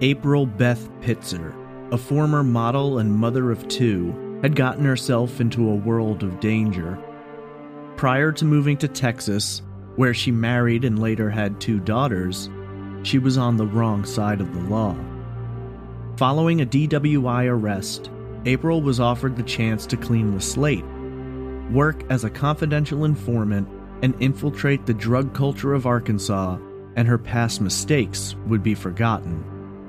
April Beth Pitzer, a former model and mother of two, had gotten herself into a world of danger. Prior to moving to Texas, where she married and later had 2 daughters, she was on the wrong side of the law. Following a DWI arrest, April was offered the chance to clean the slate, work as a confidential informant, and infiltrate the drug culture of Arkansas, and her past mistakes would be forgotten.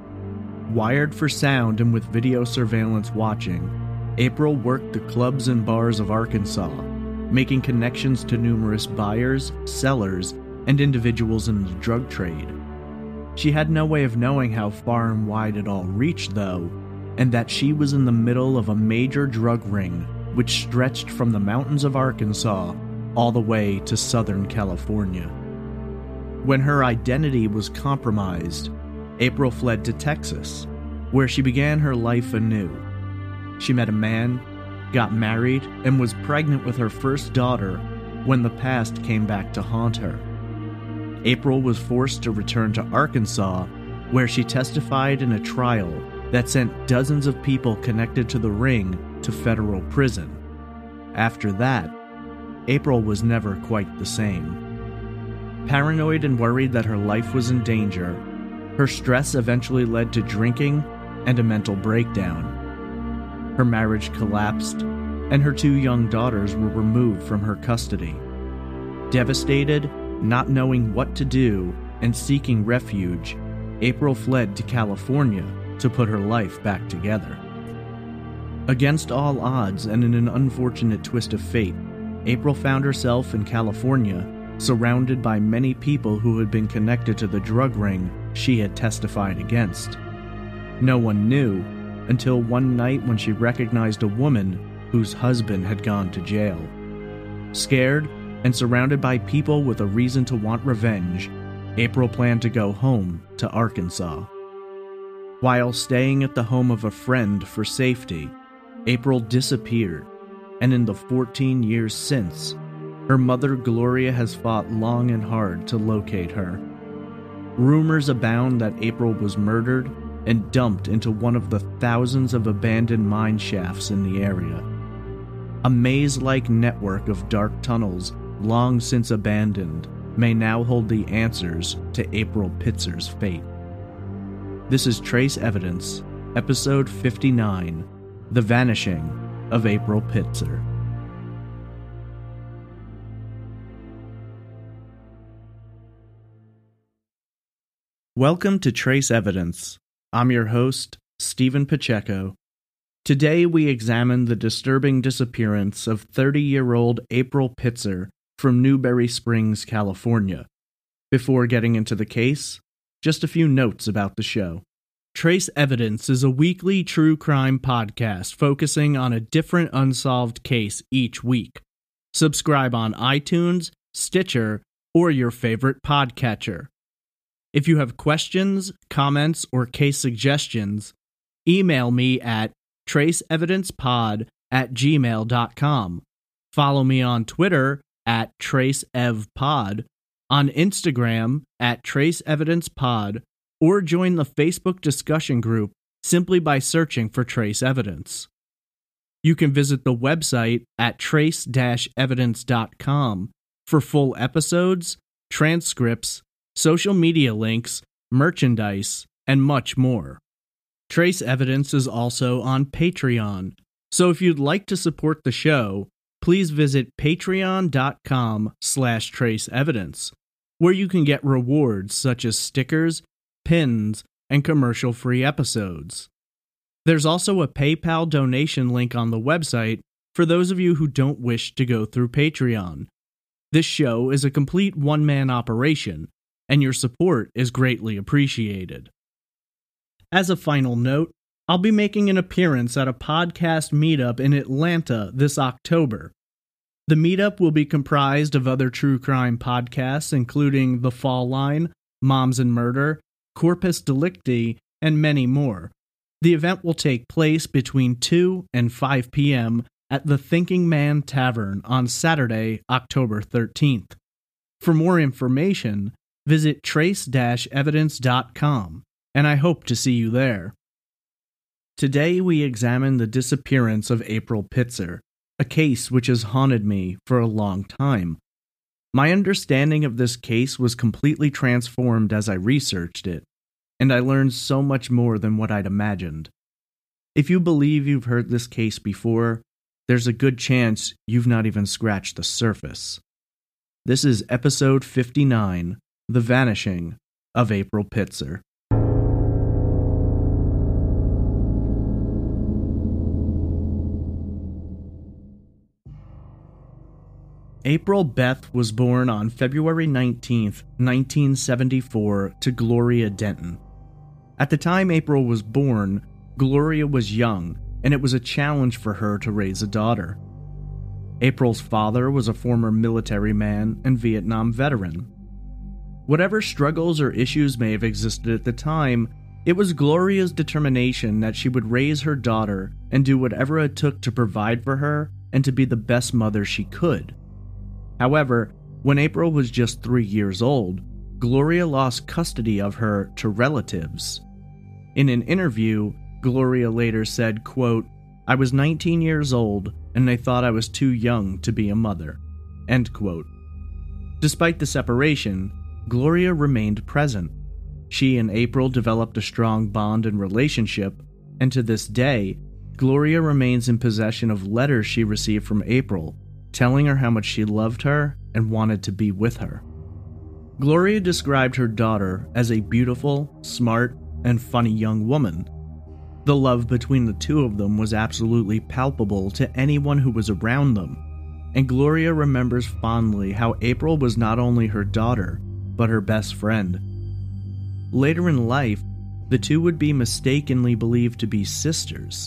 Wired for sound and with video surveillance watching, April worked the clubs and bars of Arkansas, making connections to numerous buyers, sellers, and individuals in the drug trade. She had no way of knowing how far and wide it all reached, though, and that she was in the middle of a major drug ring which stretched from the mountains of Arkansas all the way to Southern California. When her identity was compromised, April fled to Texas, where she began her life anew. She met a man, got married, and was pregnant with her first daughter when the past came back to haunt her. April was forced to return to Arkansas, where she testified in a trial that sent dozens of people connected to the ring to federal prison. After that, April was never quite the same. Paranoid and worried that her life was in danger, her stress eventually led to drinking and a mental breakdown. Her marriage collapsed, and her 2 young daughters were removed from her custody. Devastated, not knowing what to do, and seeking refuge, April fled to California to put her life back together. Against all odds and in an unfortunate twist of fate, April found herself in California, surrounded by many people who had been connected to the drug ring she had testified against. No one knew until one night when she recognized a woman whose husband had gone to jail. Scared and surrounded by people with a reason to want revenge, April planned to go home to Arkansas. While staying at the home of a friend for safety, April disappeared, and in the 14 years since, her mother Gloria has fought long and hard to locate her. Rumors abound that April was murdered and dumped into one of the thousands of abandoned mine shafts in the area. A maze-like network of dark tunnels, long since abandoned, may now hold the answers to April Pitzer's fate. This is Trace Evidence, Episode 59, The Vanishing of April Pitzer. Welcome to Trace Evidence. I'm your host, Stephen Pacheco. Today we examine the disturbing disappearance of 30-year-old April Pitzer from Newberry Springs, California. Before getting into the case, just a few notes about the show. Trace Evidence is a weekly true crime podcast focusing on a different unsolved case each week. Subscribe on iTunes, Stitcher, or your favorite podcatcher. If you have questions, comments, or case suggestions, email me at traceevidencepod@gmail.com. Follow me on Twitter at TraceEvPod, on Instagram at TraceEvidencePod, or join the Facebook discussion group simply by searching for Trace Evidence. You can visit the website at trace-evidence.com for full episodes, transcripts, social media links, merchandise, and much more. Trace Evidence is also on Patreon, so if you'd like to support the show, please visit patreon.com/traceevidence, where you can get rewards such as stickers, pins, and commercial-free episodes. There's also a PayPal donation link on the website for those of you who don't wish to go through Patreon. This show is a complete one-man operation, and your support is greatly appreciated. As a final note, I'll be making an appearance at a podcast meetup in Atlanta this October. The meetup will be comprised of other true crime podcasts, including The Fall Line, Moms and Murder, Corpus Delicti, and many more. The event will take place between 2 and 5 p.m. at the Thinking Man Tavern on Saturday, October 13th. For more information, visit trace-evidence.com. and I hope to see you there. Today we examine the disappearance of April Pitzer, a case which has haunted me for a long time. My understanding of this case was completely transformed as I researched it, and I learned so much more than what I'd imagined. If you believe you've heard this case before, there's a good chance you've not even scratched the surface. This is episode 59, The Vanishing of April Pitzer. April Beth was born on February 19, 1974, to Gloria Denton. At the time April was born, Gloria was young, and it was a challenge for her to raise a daughter. April's father was a former military man and Vietnam veteran. Whatever struggles or issues may have existed at the time, it was Gloria's determination that she would raise her daughter and do whatever it took to provide for her and to be the best mother she could. However, when April was just 3 years old, Gloria lost custody of her to relatives. In an interview, Gloria later said, quote, "I was 19 years old and they thought I was too young to be a mother." End quote. Despite the separation, Gloria remained present. She and April developed a strong bond and relationship, and to this day, Gloria remains in possession of letters she received from April, telling her how much she loved her and wanted to be with her. Gloria described her daughter as a beautiful, smart, and funny young woman. The love between the two of them was absolutely palpable to anyone who was around them, and Gloria remembers fondly how April was not only her daughter, but her best friend. Later in life, the two would be mistakenly believed to be sisters.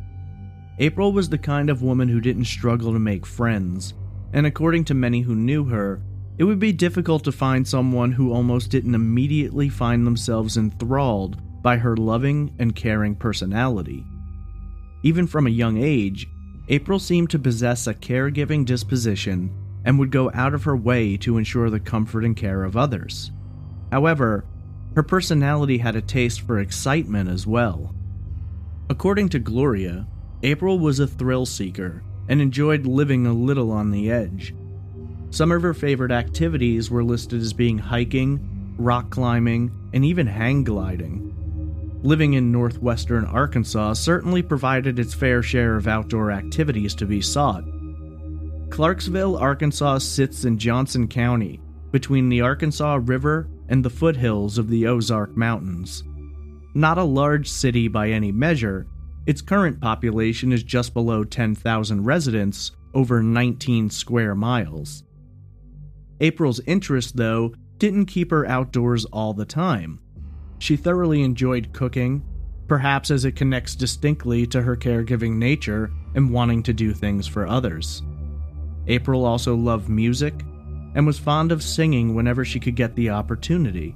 April was the kind of woman who didn't struggle to make friends, and according to many who knew her, it would be difficult to find someone who almost didn't immediately find themselves enthralled by her loving and caring personality. Even from a young age, April seemed to possess a caregiving disposition and would go out of her way to ensure the comfort and care of others. However, her personality had a taste for excitement as well. According to Gloria, April was a thrill seeker and enjoyed living a little on the edge. Some of her favorite activities were listed as being hiking, rock climbing, and even hang gliding. Living in northwestern Arkansas certainly provided its fair share of outdoor activities to be sought. Clarksville, Arkansas sits in Johnson County, between the Arkansas River and the foothills of the Ozark Mountains. Not a large city by any measure, its current population is just below 10,000 residents over 19 square miles. April's interest, though, didn't keep her outdoors all the time. She thoroughly enjoyed cooking, perhaps as it connects distinctly to her caregiving nature and wanting to do things for others. April also loved music and was fond of singing whenever she could get the opportunity.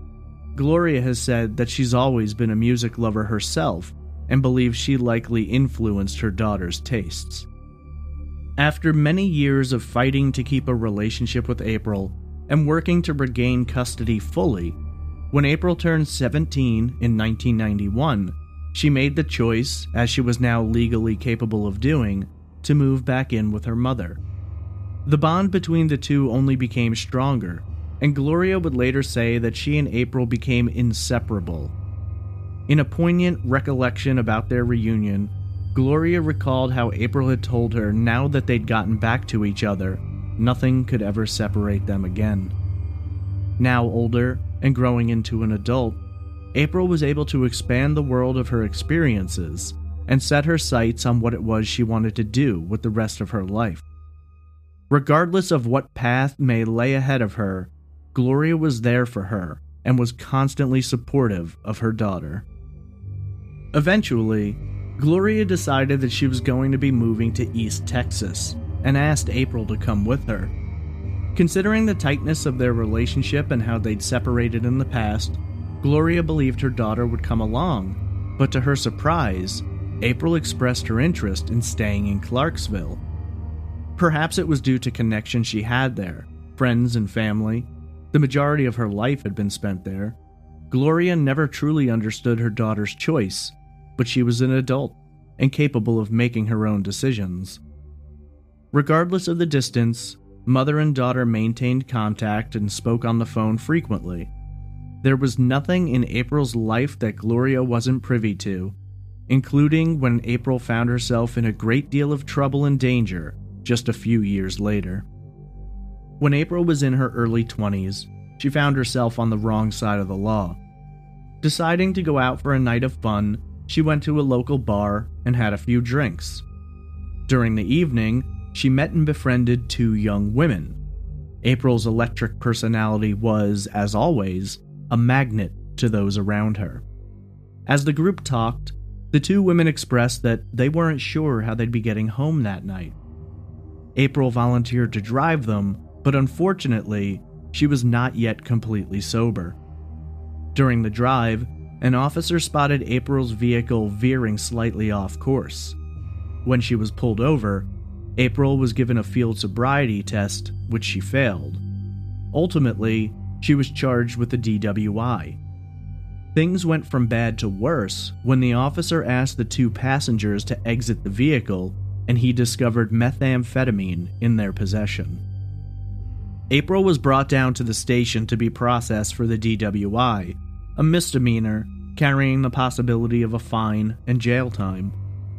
Gloria has said that she's always been a music lover herself and believes she likely influenced her daughter's tastes. After many years of fighting to keep a relationship with April and working to regain custody fully, when April turned 17 in 1991, she made the choice, as she was now legally capable of doing, to move back in with her mother. The bond between the two only became stronger, and Gloria would later say that she and April became inseparable. In a poignant recollection about their reunion, Gloria recalled how April had told her now that they'd gotten back to each other, nothing could ever separate them again. Now older and growing into an adult, April was able to expand the world of her experiences and set her sights on what it was she wanted to do with the rest of her life. Regardless of what path may lay ahead of her, Gloria was there for her and was constantly supportive of her daughter. Eventually, Gloria decided that she was going to be moving to East Texas and asked April to come with her. Considering the tightness of their relationship and how they'd separated in the past, Gloria believed her daughter would come along, but to her surprise, April expressed her interest in staying in Clarksville. Perhaps it was due to connections she had there, friends and family. The majority of her life had been spent there. Gloria never truly understood her daughter's choice, but she was an adult and capable of making her own decisions. Regardless of the distance, mother and daughter maintained contact and spoke on the phone frequently. There was nothing in April's life that Gloria wasn't privy to, including when April found herself in a great deal of trouble and danger just a few years later. When April was in her early 20s, she found herself on the wrong side of the law. Deciding to go out for a night of fun, she went to a local bar and had a few drinks. During the evening, she met and befriended two young women. April's electric personality was, as always, a magnet to those around her. As the group talked, the two women expressed that they weren't sure how they'd be getting home that night. April volunteered to drive them, but unfortunately, she was not yet completely sober. During the drive, an officer spotted April's vehicle veering slightly off course. When she was pulled over, April was given a field sobriety test, which she failed. Ultimately, she was charged with a DWI. Things went from bad to worse when the officer asked the two passengers to exit the vehicle and he discovered methamphetamine in their possession. April was brought down to the station to be processed for the DWI, a misdemeanor carrying the possibility of a fine and jail time.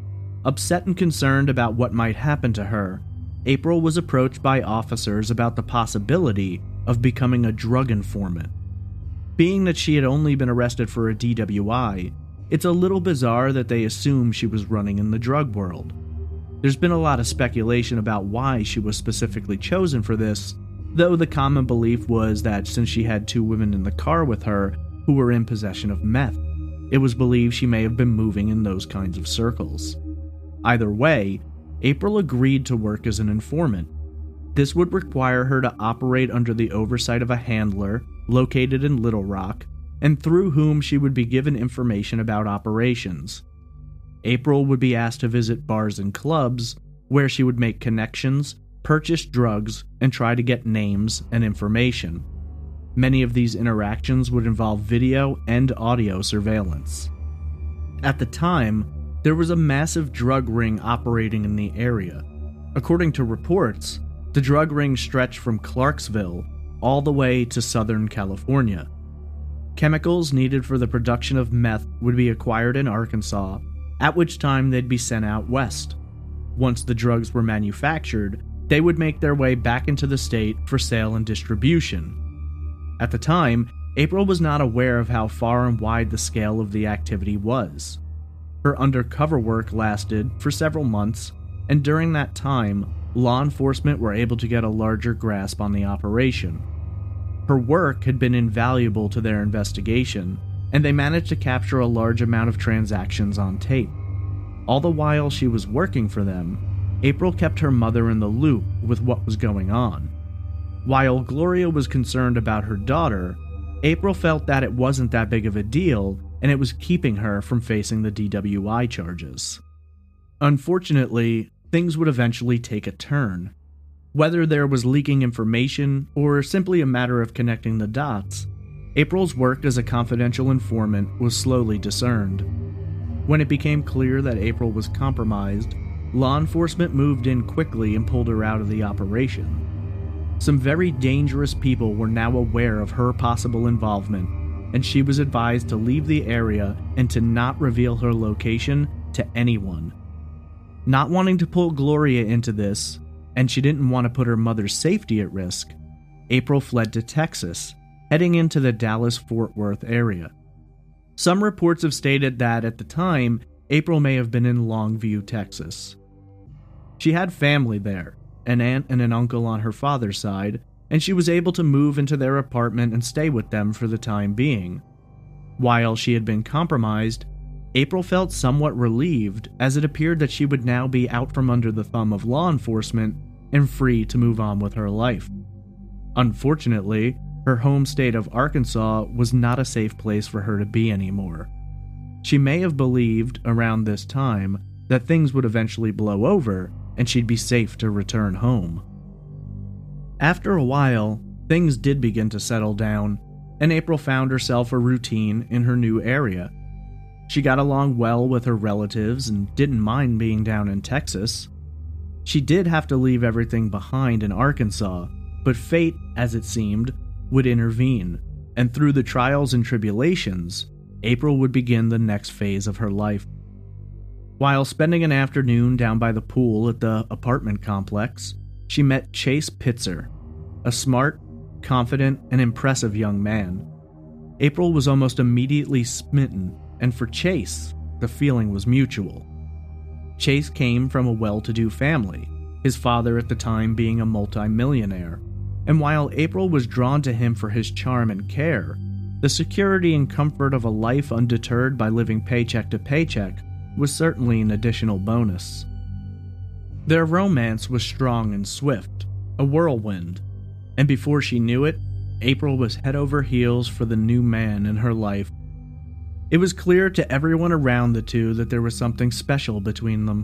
Upset and concerned about what might happen to her, April was approached by officers about the possibility of becoming a drug informant. Being that she had only been arrested for a DWI, it's a little bizarre that they assumed she was running in the drug world. There's been a lot of speculation about why she was specifically chosen for this, though the common belief was that since she had two women in the car with her who were in possession of meth, it was believed she may have been moving in those kinds of circles. Either way, April agreed to work as an informant. This would require her to operate under the oversight of a handler located in Little Rock, and through whom she would be given information about operations. April would be asked to visit bars and clubs, where she would make connections, purchase drugs, and try to get names and information. Many of these interactions would involve video and audio surveillance. At the time, there was a massive drug ring operating in the area. According to reports, the drug ring stretched from Clarksville all the way to Southern California. Chemicals needed for the production of meth would be acquired in Arkansas, at which time they'd be sent out west. Once the drugs were manufactured, they would make their way back into the state for sale and distribution. At the time, April was not aware of how far and wide the scale of the activity was. Her undercover work lasted for several months, and during that time, law enforcement were able to get a larger grasp on the operation. Her work had been invaluable to their investigation, and they managed to capture a large amount of transactions on tape. All the while she was working for them, April kept her mother in the loop with what was going on. While Gloria was concerned about her daughter, April felt that it wasn't that big of a deal, and it was keeping her from facing the DWI charges. Unfortunately, things would eventually take a turn. Whether there was leaking information or simply a matter of connecting the dots, April's work as a confidential informant was slowly discerned. When it became clear that April was compromised, law enforcement moved in quickly and pulled her out of the operation. Some very dangerous people were now aware of her possible involvement, and she was advised to leave the area and to not reveal her location to anyone. Not wanting to pull Gloria into this, and she didn't want to put her mother's safety at risk, April fled to Texas, heading into the Dallas-Fort Worth area. Some reports have stated that at the time, April may have been in Longview, Texas. She had family there, an aunt and an uncle on her father's side, and she was able to move into their apartment and stay with them for the time being. While she had been compromised, April felt somewhat relieved as it appeared that she would now be out from under the thumb of law enforcement and free to move on with her life. Unfortunately, her home state of Arkansas was not a safe place for her to be anymore. She may have believed, around this time, that things would eventually blow over and she'd be safe to return home. After a while, things did begin to settle down, and April found herself a routine in her new area. She got along well with her relatives and didn't mind being down in Texas. She did have to leave everything behind in Arkansas, but fate, as it seemed, would intervene, and through the trials and tribulations, April would begin the next phase of her life. While spending an afternoon down by the pool at the apartment complex, she met Chase Pitzer, a smart, confident, and impressive young man. April was almost immediately smitten, and for Chase, the feeling was mutual. Chase came from a well-to-do family, his father at the time being a multi-millionaire, and while April was drawn to him for his charm and care, the security and comfort of a life undeterred by living paycheck to paycheck was certainly an additional bonus. Their romance was strong and swift, a whirlwind, and before she knew it, April was head over heels for the new man in her life. It was clear to everyone around the two that there was something special between them.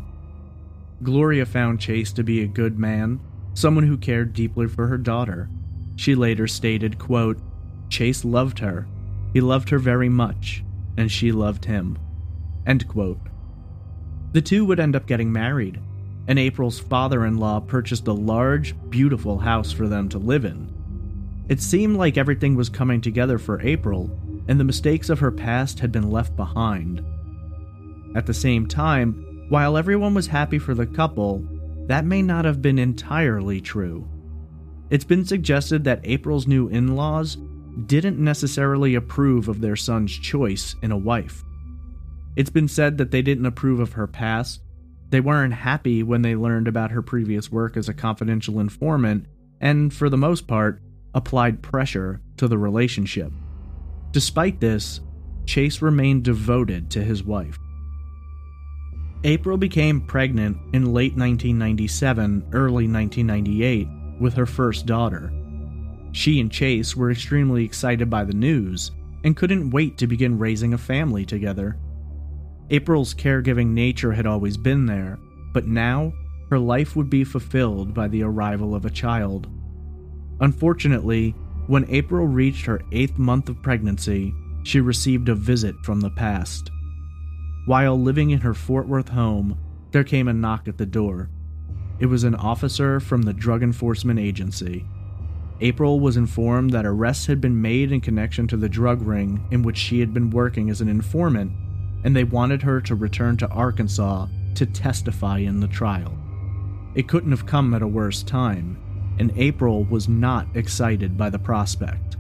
Gloria found Chase to be a good man, someone who cared deeply for her daughter. She later stated, quote, "Chase loved her. He loved her very much, and she loved him." End quote. The two would end up getting married, and April's father-in-law purchased a large, beautiful house for them to live in. It seemed like everything was coming together for April, and the mistakes of her past had been left behind. At the same time, while everyone was happy for the couple, that may not have been entirely true. It's been suggested that April's new in-laws didn't necessarily approve of their son's choice in a wife. It's been said that they didn't approve of her past, they weren't happy when they learned about her previous work as a confidential informant, and for the most part, applied pressure to the relationship. Despite this, Chase remained devoted to his wife. April became pregnant in late 1997, early 1998, with her first daughter. She and Chase were extremely excited by the news and couldn't wait to begin raising a family together. April's caregiving nature had always been there, but now her life would be fulfilled by the arrival of a child. Unfortunately, when April reached her 8th month of pregnancy, she received a visit from the past. While living in her Fort Worth home, there came a knock at the door. It was an officer from the Drug Enforcement Agency. April was informed that arrests had been made in connection to the drug ring in which she had been working as an informant, and they wanted her to return to Arkansas to testify in the trial. It couldn't have come at a worse time, and April was not excited by the prospect.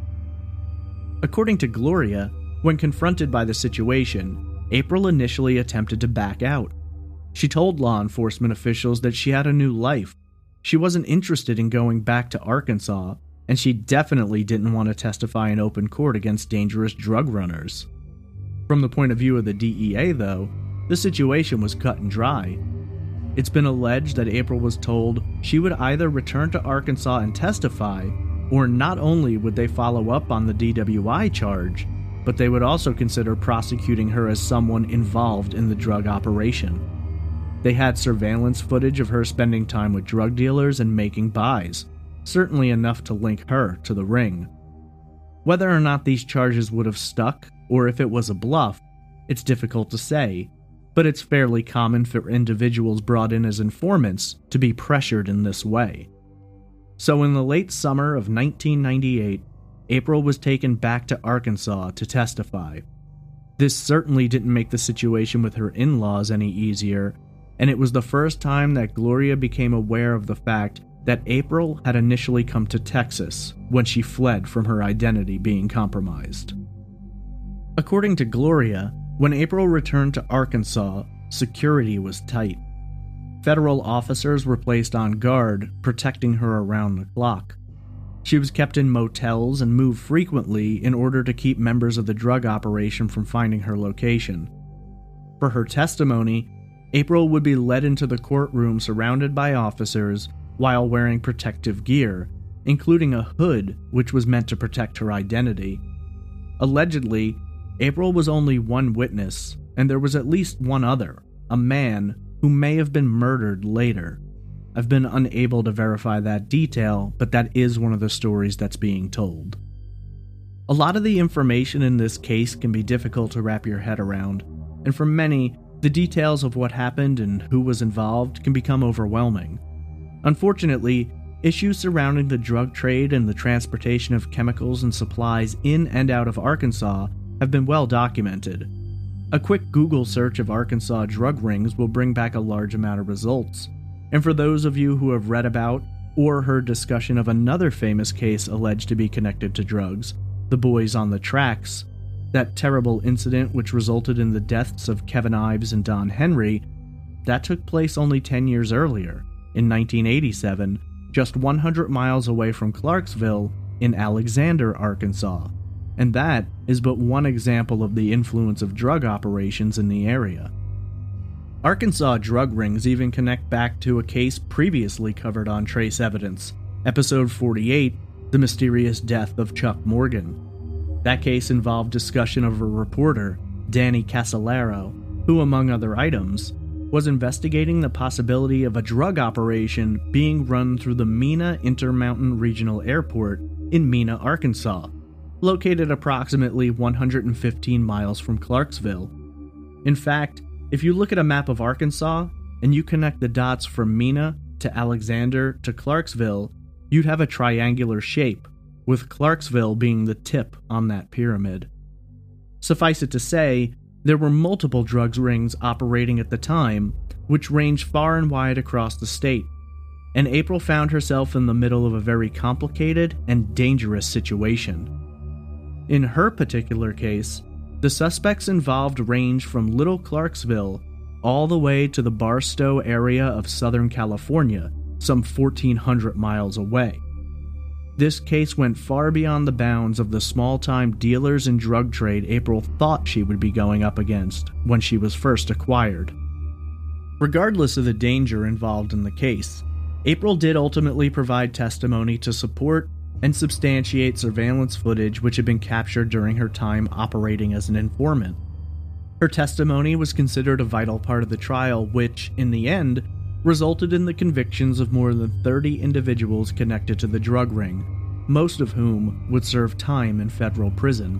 According to Gloria, when confronted by the situation, April initially attempted to back out. She told law enforcement officials that she had a new life. She wasn't interested in going back to Arkansas, and she definitely didn't want to testify in open court against dangerous drug runners. From the point of view of the DEA, though, the situation was cut and dry. It's been alleged that April was told she would either return to Arkansas and testify, or not only would they follow up on the DWI charge, but they would also consider prosecuting her as someone involved in the drug operation. They had surveillance footage of her spending time with drug dealers and making buys, certainly enough to link her to the ring. Whether or not these charges would have stuck, or if it was a bluff, it's difficult to say, but it's fairly common for individuals brought in as informants to be pressured in this way. So in the late summer of 1998, April was taken back to Arkansas to testify. This certainly didn't make the situation with her in-laws any easier, and it was the first time that Gloria became aware of the fact that April had initially come to Texas when she fled from her identity being compromised. According to Gloria, when April returned to Arkansas, security was tight. Federal officers were placed on guard, protecting her around the clock. She was kept in motels and moved frequently in order to keep members of the drug operation from finding her location. For her testimony, April would be led into the courtroom surrounded by officers while wearing protective gear, including a hood which was meant to protect her identity. Allegedly, April was only one witness, and there was at least one other, a man who may have been murdered later. I've been unable to verify that detail, but that is one of the stories that's being told. A lot of the information in this case can be difficult to wrap your head around, and for many, the details of what happened and who was involved can become overwhelming. Unfortunately, issues surrounding the drug trade and the transportation of chemicals and supplies in and out of Arkansas have been well documented. A quick Google search of Arkansas drug rings will bring back a large amount of results. And for those of you who have read about or heard discussion of another famous case alleged to be connected to drugs, the Boys on the Tracks, that terrible incident which resulted in the deaths of Kevin Ives and Don Henry, that took place only 10 years earlier, in 1987, just 100 miles away from Clarksville in Alexander, Arkansas. And that is but one example of the influence of drug operations in the area. Arkansas drug rings even connect back to a case previously covered on Trace Evidence, episode 48, The Mysterious Death of Chuck Morgan. That case involved discussion of a reporter, Danny Casolaro, who, among other items, was investigating the possibility of a drug operation being run through the Mena Intermountain Regional Airport in Mena, Arkansas, located approximately 115 miles from Clarksville. In fact, if you look at a map of Arkansas and you connect the dots from Mena to Alexander to Clarksville, you'd have a triangular shape, with Clarksville being the tip on that pyramid. Suffice it to say, there were multiple drug rings operating at the time, which ranged far and wide across the state, and April found herself in the middle of a very complicated and dangerous situation. In her particular case, the suspects involved ranged from Little Clarksville all the way to the Barstow area of Southern California, some 1,400 miles away. This case went far beyond the bounds of the small-time dealers and drug trade April thought she would be going up against when she was first acquired. Regardless of the danger involved in the case, April did ultimately provide testimony to support and substantiate surveillance footage which had been captured during her time operating as an informant. Her testimony was considered a vital part of the trial which, in the end, resulted in the convictions of more than 30 individuals connected to the drug ring, most of whom would serve time in federal prison.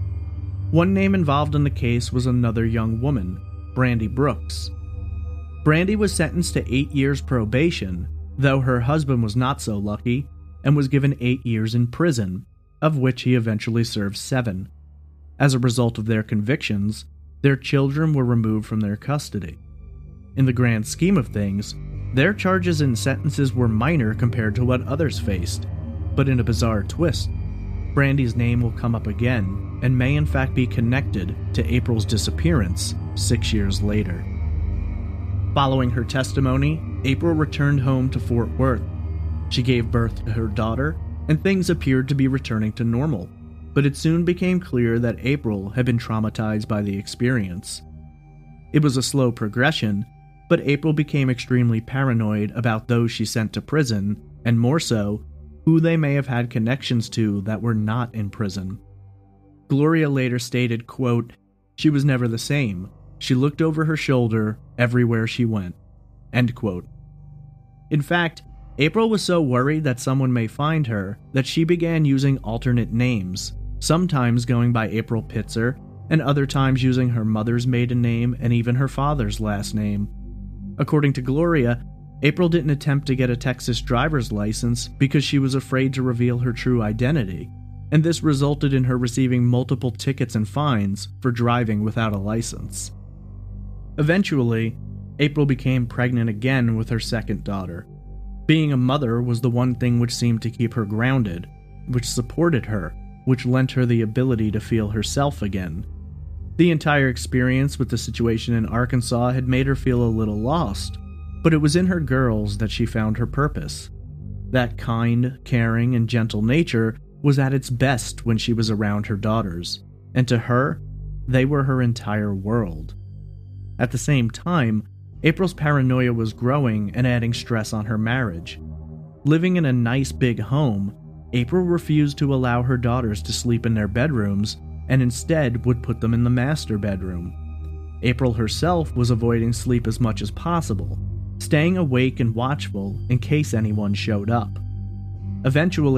One name involved in the case was another young woman, Brandy Brooks. Brandy was sentenced to 8 years probation, though her husband was not so lucky and was given 8 years in prison, of which he eventually served 7. As a result of their convictions, their children were removed from their custody. In the grand scheme of things, their charges and sentences were minor compared to what others faced, but in a bizarre twist, Brandy's name will come up again and may in fact be connected to April's disappearance 6 years later. Following her testimony, April returned home to Fort Worth. She gave birth to her daughter, and things appeared to be returning to normal, but it soon became clear that April had been traumatized by the experience. It was a slow progression, but April became extremely paranoid about those she sent to prison, and more so, who they may have had connections to that were not in prison. Gloria later stated, quote, "She was never the same. She looked over her shoulder everywhere she went." End quote. In fact, April was so worried that someone may find her that she began using alternate names, sometimes going by April Pitzer, and other times using her mother's maiden name and even her father's last name. According to Gloria, April didn't attempt to get a Texas driver's license because she was afraid to reveal her true identity, and this resulted in her receiving multiple tickets and fines for driving without a license. Eventually, April became pregnant again with her second daughter. Being a mother was the one thing which seemed to keep her grounded, which supported her, which lent her the ability to feel herself again. The entire experience with the situation in Arkansas had made her feel a little lost, but it was in her girls that she found her purpose. That kind, caring, and gentle nature was at its best when she was around her daughters, and to her, they were her entire world. At the same time, April's paranoia was growing and adding stress on her marriage. Living in a nice big home, April refused to allow her daughters to sleep in their bedrooms and instead would put them in the master bedroom. April herself was avoiding sleep as much as possible, staying awake and watchful in case anyone showed up. Eventually,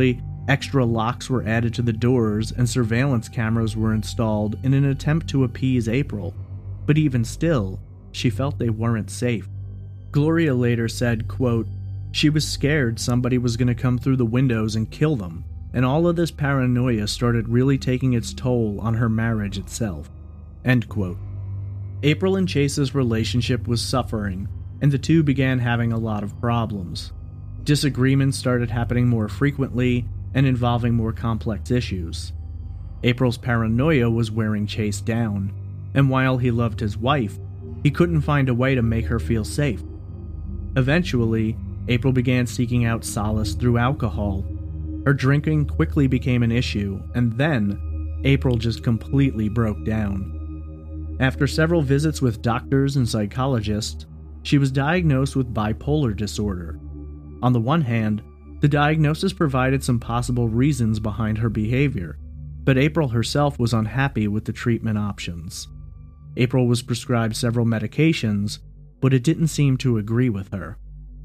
Extra locks were added to the doors and surveillance cameras were installed in an attempt to appease April, but even still, she felt they weren't safe. Gloria later said, quote, "She was scared somebody was going to come through the windows and kill them, and all of this paranoia started really taking its toll on her marriage itself." End quote. April and Chase's relationship was suffering, and the two began having a lot of problems. Disagreements started happening more frequently and involving more complex issues. April's paranoia was wearing Chase down, and while he loved his wife, he couldn't find a way to make her feel safe. Eventually, April began seeking out solace through alcohol. Her drinking quickly became an issue, and then, April just completely broke down. After several visits with doctors and psychologists, she was diagnosed with bipolar disorder. On the one hand, the diagnosis provided some possible reasons behind her behavior, but April herself was unhappy with the treatment options. April was prescribed several medications, but it didn't seem to agree with her.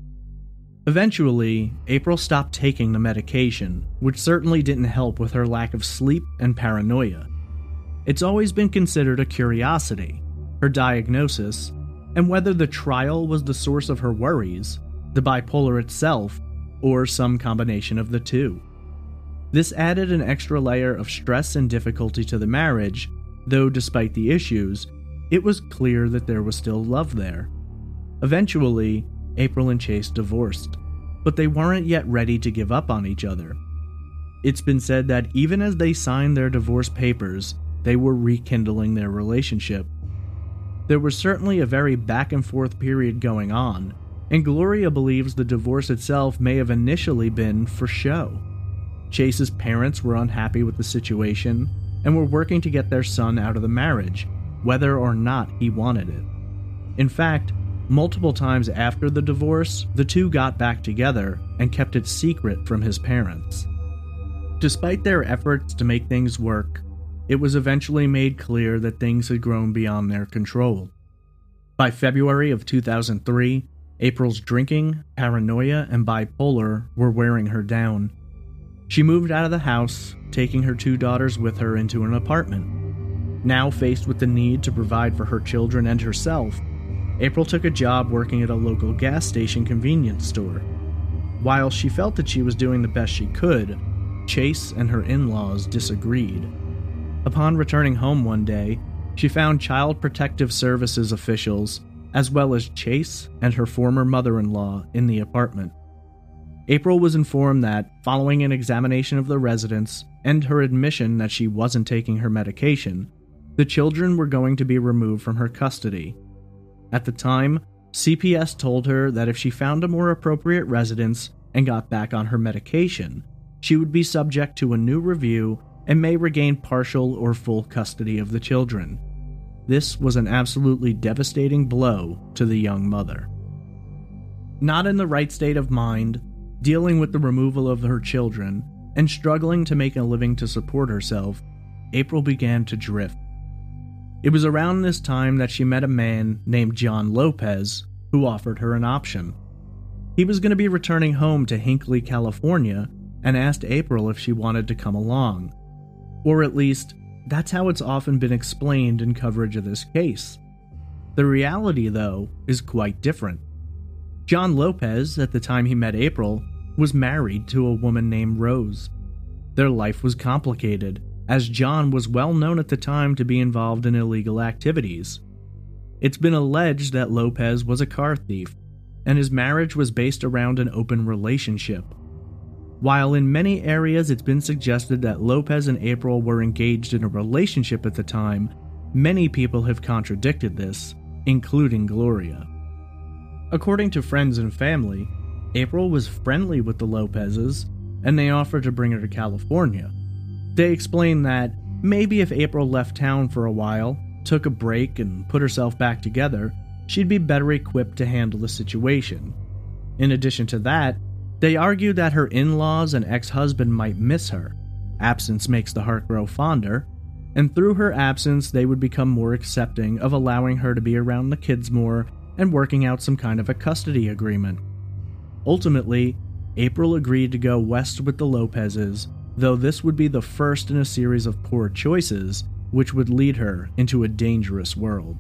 Eventually, April stopped taking the medication, which certainly didn't help with her lack of sleep and paranoia. It's always been considered a curiosity, her diagnosis, and whether the trial was the source of her worries, the bipolar itself, or some combination of the two. This added an extra layer of stress and difficulty to the marriage, though despite the issues, it was clear that there was still love there. Eventually, April and Chase divorced, but they weren't yet ready to give up on each other. It's been said that even as they signed their divorce papers, they were rekindling their relationship. There was certainly a very back and forth period going on, and Gloria believes the divorce itself may have initially been for show. Chase's parents were unhappy with the situation and were working to get their son out of the marriage, whether or not he wanted it. In fact, multiple times after the divorce, the two got back together and kept it secret from his parents. Despite their efforts to make things work, it was eventually made clear that things had grown beyond their control. By February of 2003, April's drinking, paranoia, and bipolar were wearing her down. She moved out of the house, taking her two daughters with her into an apartment. Now faced with the need to provide for her children and herself, April took a job working at a local gas station convenience store. While she felt that she was doing the best she could, Chase and her in-laws disagreed. Upon returning home one day, she found Child Protective Services officials, as well as Chase and her former mother-in-law, in the apartment. April was informed that, following an examination of the residence and her admission that she wasn't taking her medication, the children were going to be removed from her custody. At the time, CPS told her that if she found a more appropriate residence and got back on her medication, she would be subject to a new review and may regain partial or full custody of the children. This was an absolutely devastating blow to the young mother. Not in the right state of mind, dealing with the removal of her children, and struggling to make a living to support herself, April began to drift. It was around this time that she met a man named John Lopez, who offered her an option. He was going to be returning home to Hinckley, California, and asked April if she wanted to come along. Or at least, that's how it's often been explained in coverage of this case. The reality, though, is quite different. John Lopez, at the time he met April, was married to a woman named Rose. Their life was complicated, as John was well known at the time to be involved in illegal activities. It's been alleged that Lopez was a car thief, and his marriage was based around an open relationship. While in many areas it's been suggested that Lopez and April were engaged in a relationship at the time, many people have contradicted this, including Gloria. According to friends and family, April was friendly with the Lopezes, and they offered to bring her to California. They explained that maybe if April left town for a while, took a break, and put herself back together, she'd be better equipped to handle the situation. In addition to that, they argued that her in-laws and ex-husband might miss her. Absence makes the heart grow fonder, and through her absence they would become more accepting of allowing her to be around the kids more and working out some kind of a custody agreement. Ultimately, April agreed to go west with the Lopezes, though this would be the first in a series of poor choices, which would lead her into a dangerous world.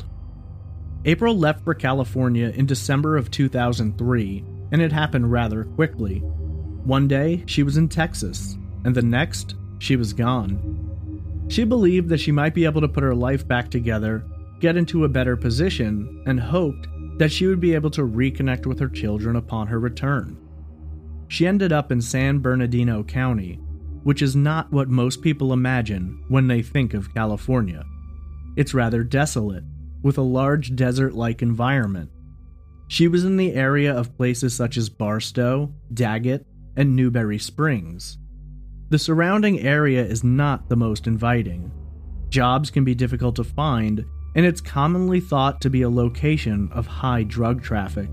April left for California in December of 2003, and it happened rather quickly. One day, she was in Texas, and the next, she was gone. She believed that she might be able to put her life back together, get into a better position, and hoped that she would be able to reconnect with her children upon her return. She ended up in San Bernardino County, which is not what most people imagine when they think of California. It's rather desolate, with a large desert-like environment. She was in the area of places such as Barstow, Daggett, and Newberry Springs. The surrounding area is not the most inviting. Jobs can be difficult to find, and it's commonly thought to be a location of high drug traffic.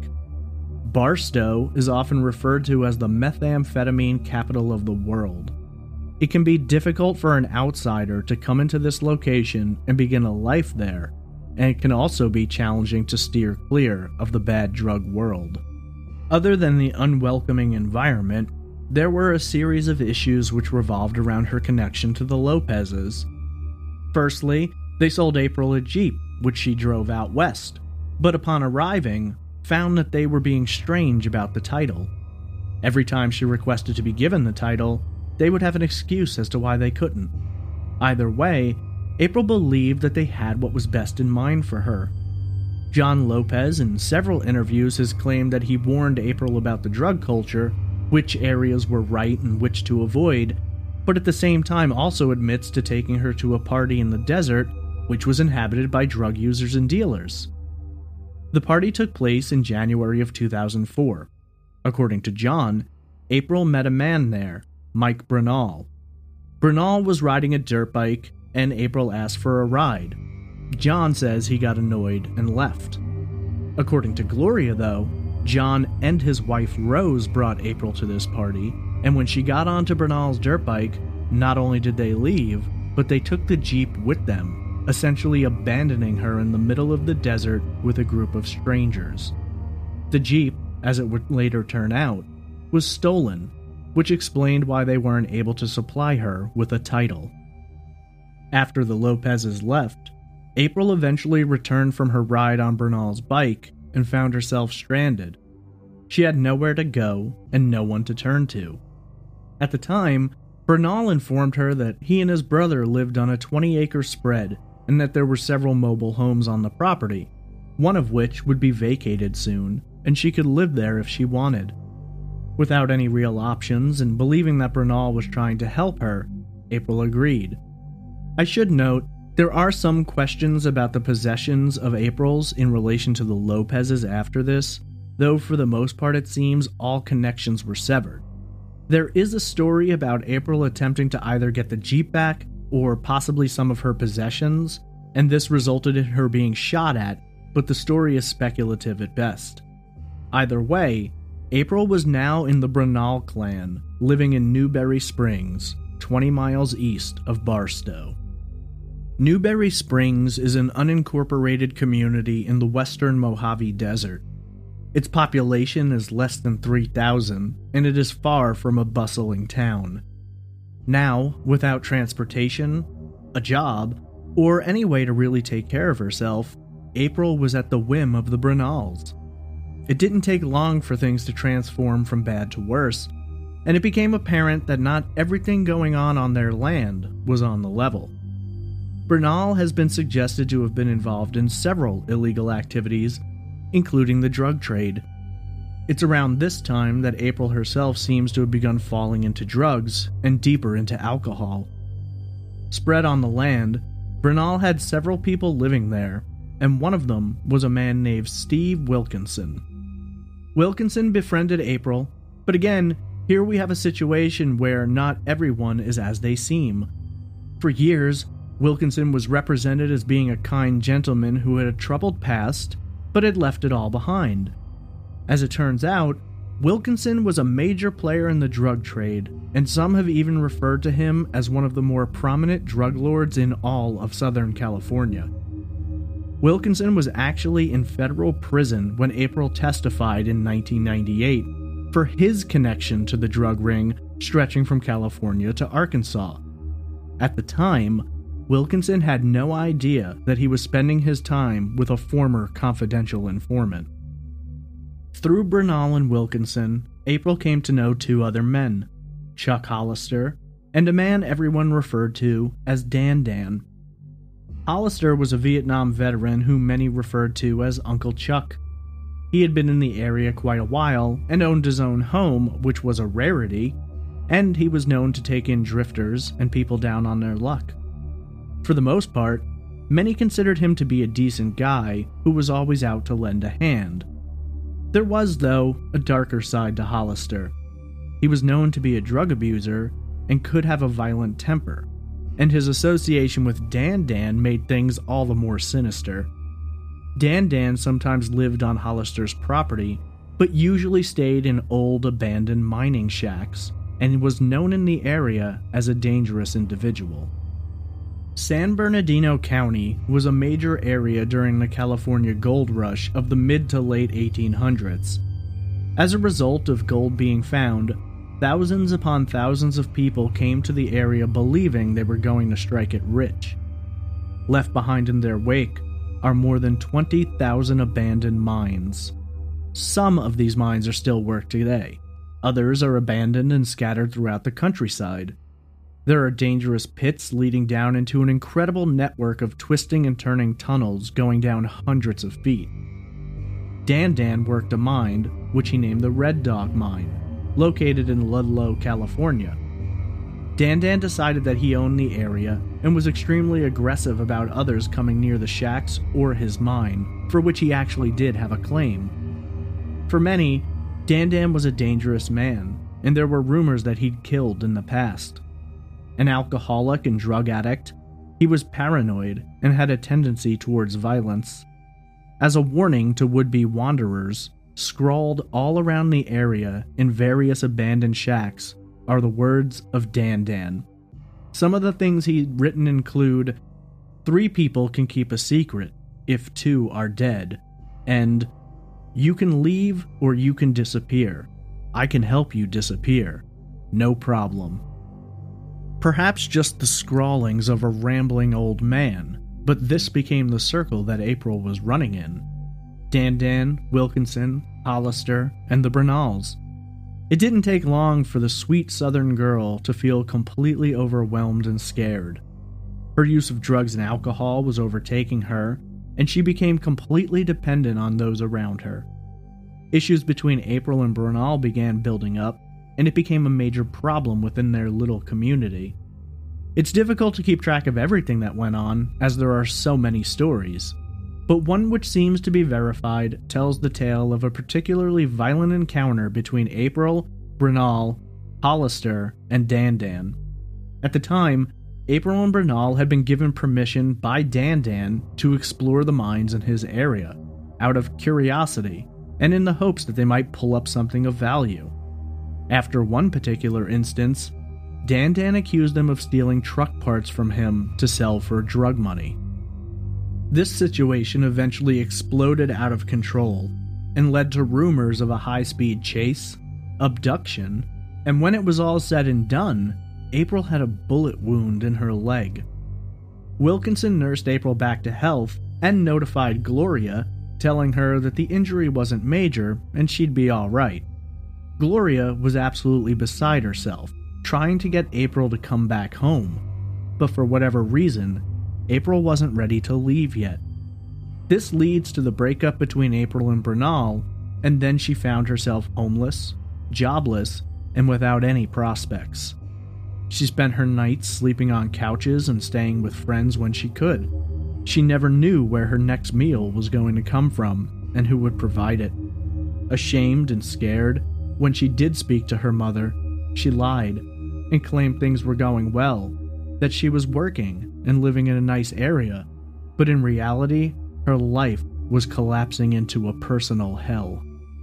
Barstow is often referred to as the methamphetamine capital of the world. It can be difficult for an outsider to come into this location and begin a life there, and it can also be challenging to steer clear of the bad drug world. Other than the unwelcoming environment, there were a series of issues which revolved around her connection to the Lopezes. Firstly, they sold April a Jeep, which she drove out west, but upon arriving, found that they were being strange about the title. Every time she requested to be given the title, they would have an excuse as to why they couldn't. Either way, April believed that they had what was best in mind for her. John Lopez, in several interviews, has claimed that he warned April about the drug culture, which areas were right and which to avoid, but at the same time also admits to taking her to a party in the desert, which was inhabited by drug users and dealers. The party took place in January of 2004. According to John, April met a man there, Mike Bernal. Bernal was riding a dirt bike, and April asked for a ride. John says he got annoyed and left. According to Gloria, though, John and his wife Rose brought April to this party, and when she got onto Bernal's dirt bike, not only did they leave, but they took the Jeep with them, essentially abandoning her in the middle of the desert with a group of strangers. The Jeep, as it would later turn out, was stolen, which explained why they weren't able to supply her with a title. After the Lopezes left, April eventually returned from her ride on Bernal's bike and found herself stranded. She had nowhere to go and no one to turn to. At the time, Bernal informed her that he and his brother lived on a 20-acre spread and that there were several mobile homes on the property, one of which would be vacated soon, and she could live there if she wanted. Without any real options and believing that Bernal was trying to help her, April agreed. I should note, there are some questions about the possessions of April's in relation to the Lopezes after this, though for the most part it seems all connections were severed. There is a story about April attempting to either get the Jeep back or possibly some of her possessions, and this resulted in her being shot at, but the story is speculative at best. Either way, April was now in the Bernal clan, living in Newberry Springs, 20 miles east of Barstow. Newberry Springs is an unincorporated community in the western Mojave Desert. Its population is less than 3,000, and it is far from a bustling town. Now, without transportation, a job, or any way to really take care of herself, April was at the whim of the Bernals. It didn't take long for things to transform from bad to worse, and it became apparent that not everything going on their land was on the level. Bernal has been suggested to have been involved in several illegal activities, including the drug trade. It's around this time that April herself seems to have begun falling into drugs and deeper into alcohol. Spread on the land, Bernal had several people living there, and one of them was a man named Steve Wilkinson. Wilkinson befriended April, but again, here we have a situation where not everyone is as they seem. For years, Wilkinson was represented as being a kind gentleman who had a troubled past, but had left it all behind. As it turns out, Wilkinson was a major player in the drug trade, and some have even referred to him as one of the more prominent drug lords in all of Southern California. Wilkinson was actually in federal prison when April testified in 1998 for his connection to the drug ring stretching from California to Arkansas. At the time, Wilkinson had no idea that he was spending his time with a former confidential informant. Through Bernal and Wilkinson, April came to know two other men, Chuck Hollister and a man everyone referred to as Dan Dan. Hollister was a Vietnam veteran whom many referred to as Uncle Chuck. He had been in the area quite a while and owned his own home, which was a rarity, and he was known to take in drifters and people down on their luck. For the most part, many considered him to be a decent guy who was always out to lend a hand. There was, though, a darker side to Hollister. He was known to be a drug abuser and could have a violent temper, and his association with Dan Dan made things all the more sinister. Dan Dan sometimes lived on Hollister's property, but usually stayed in old abandoned mining shacks, and was known in the area as a dangerous individual. San Bernardino County was a major area during the California gold rush of the mid to late 1800s. As a result of gold being found, thousands upon thousands of people came to the area believing they were going to strike it rich. Left behind in their wake are more than 20,000 abandoned mines. Some of these mines are still worked today. Others are abandoned and scattered throughout the countryside. There are dangerous pits leading down into an incredible network of twisting and turning tunnels going down hundreds of feet. Dan Dan worked a mine, which he named the Red Dog Mine, located in Ludlow, California. Dan Dan decided that he owned the area and was extremely aggressive about others coming near the shacks or his mine, for which he actually did have a claim. For many, Dan Dan was a dangerous man, and there were rumors that he'd killed in the past. An alcoholic and drug addict, he was paranoid and had a tendency towards violence. As a warning to would-be wanderers, scrawled all around the area in various abandoned shacks are the words of Dan Dan. Some of the things he'd written include, 3 people can keep a secret if 2 are dead, and you can leave or you can disappear. I can help you disappear. No problem. Perhaps just the scrawlings of a rambling old man, but this became the circle that April was running in. Dan Dan, Wilkinson, Hollister, and the Bernals. It didn't take long for the sweet southern girl to feel completely overwhelmed and scared. Her use of drugs and alcohol was overtaking her, and she became completely dependent on those around her. Issues between April and Bernal began building up, and it became a major problem within their little community. It's difficult to keep track of everything that went on, as there are so many stories, but one which seems to be verified tells the tale of a particularly violent encounter between April, Bernal, Hollister, and Dan Dan. At the time, April and Bernal had been given permission by Dan Dan to explore the mines in his area, out of curiosity, and in the hopes that they might pull up something of value. After one particular instance, Dan Dan accused them of stealing truck parts from him to sell for drug money. This situation eventually exploded out of control and led to rumors of a high-speed chase, abduction, and when it was all said and done, April had a bullet wound in her leg. Wilkinson nursed April back to health and notified Gloria, telling her that the injury wasn't major and she'd be alright. Gloria was absolutely beside herself, trying to get April to come back home, but for whatever reason, April wasn't ready to leave yet. This leads to the breakup between April and Bernal, and then she found herself homeless, jobless, and without any prospects. She spent her nights sleeping on couches and staying with friends when she could. She never knew where her next meal was going to come from and who would provide it. Ashamed and scared, when she did speak to her mother, she lied and claimed things were going well, that she was working and living in a nice area, but in reality, her life was collapsing into a personal hell.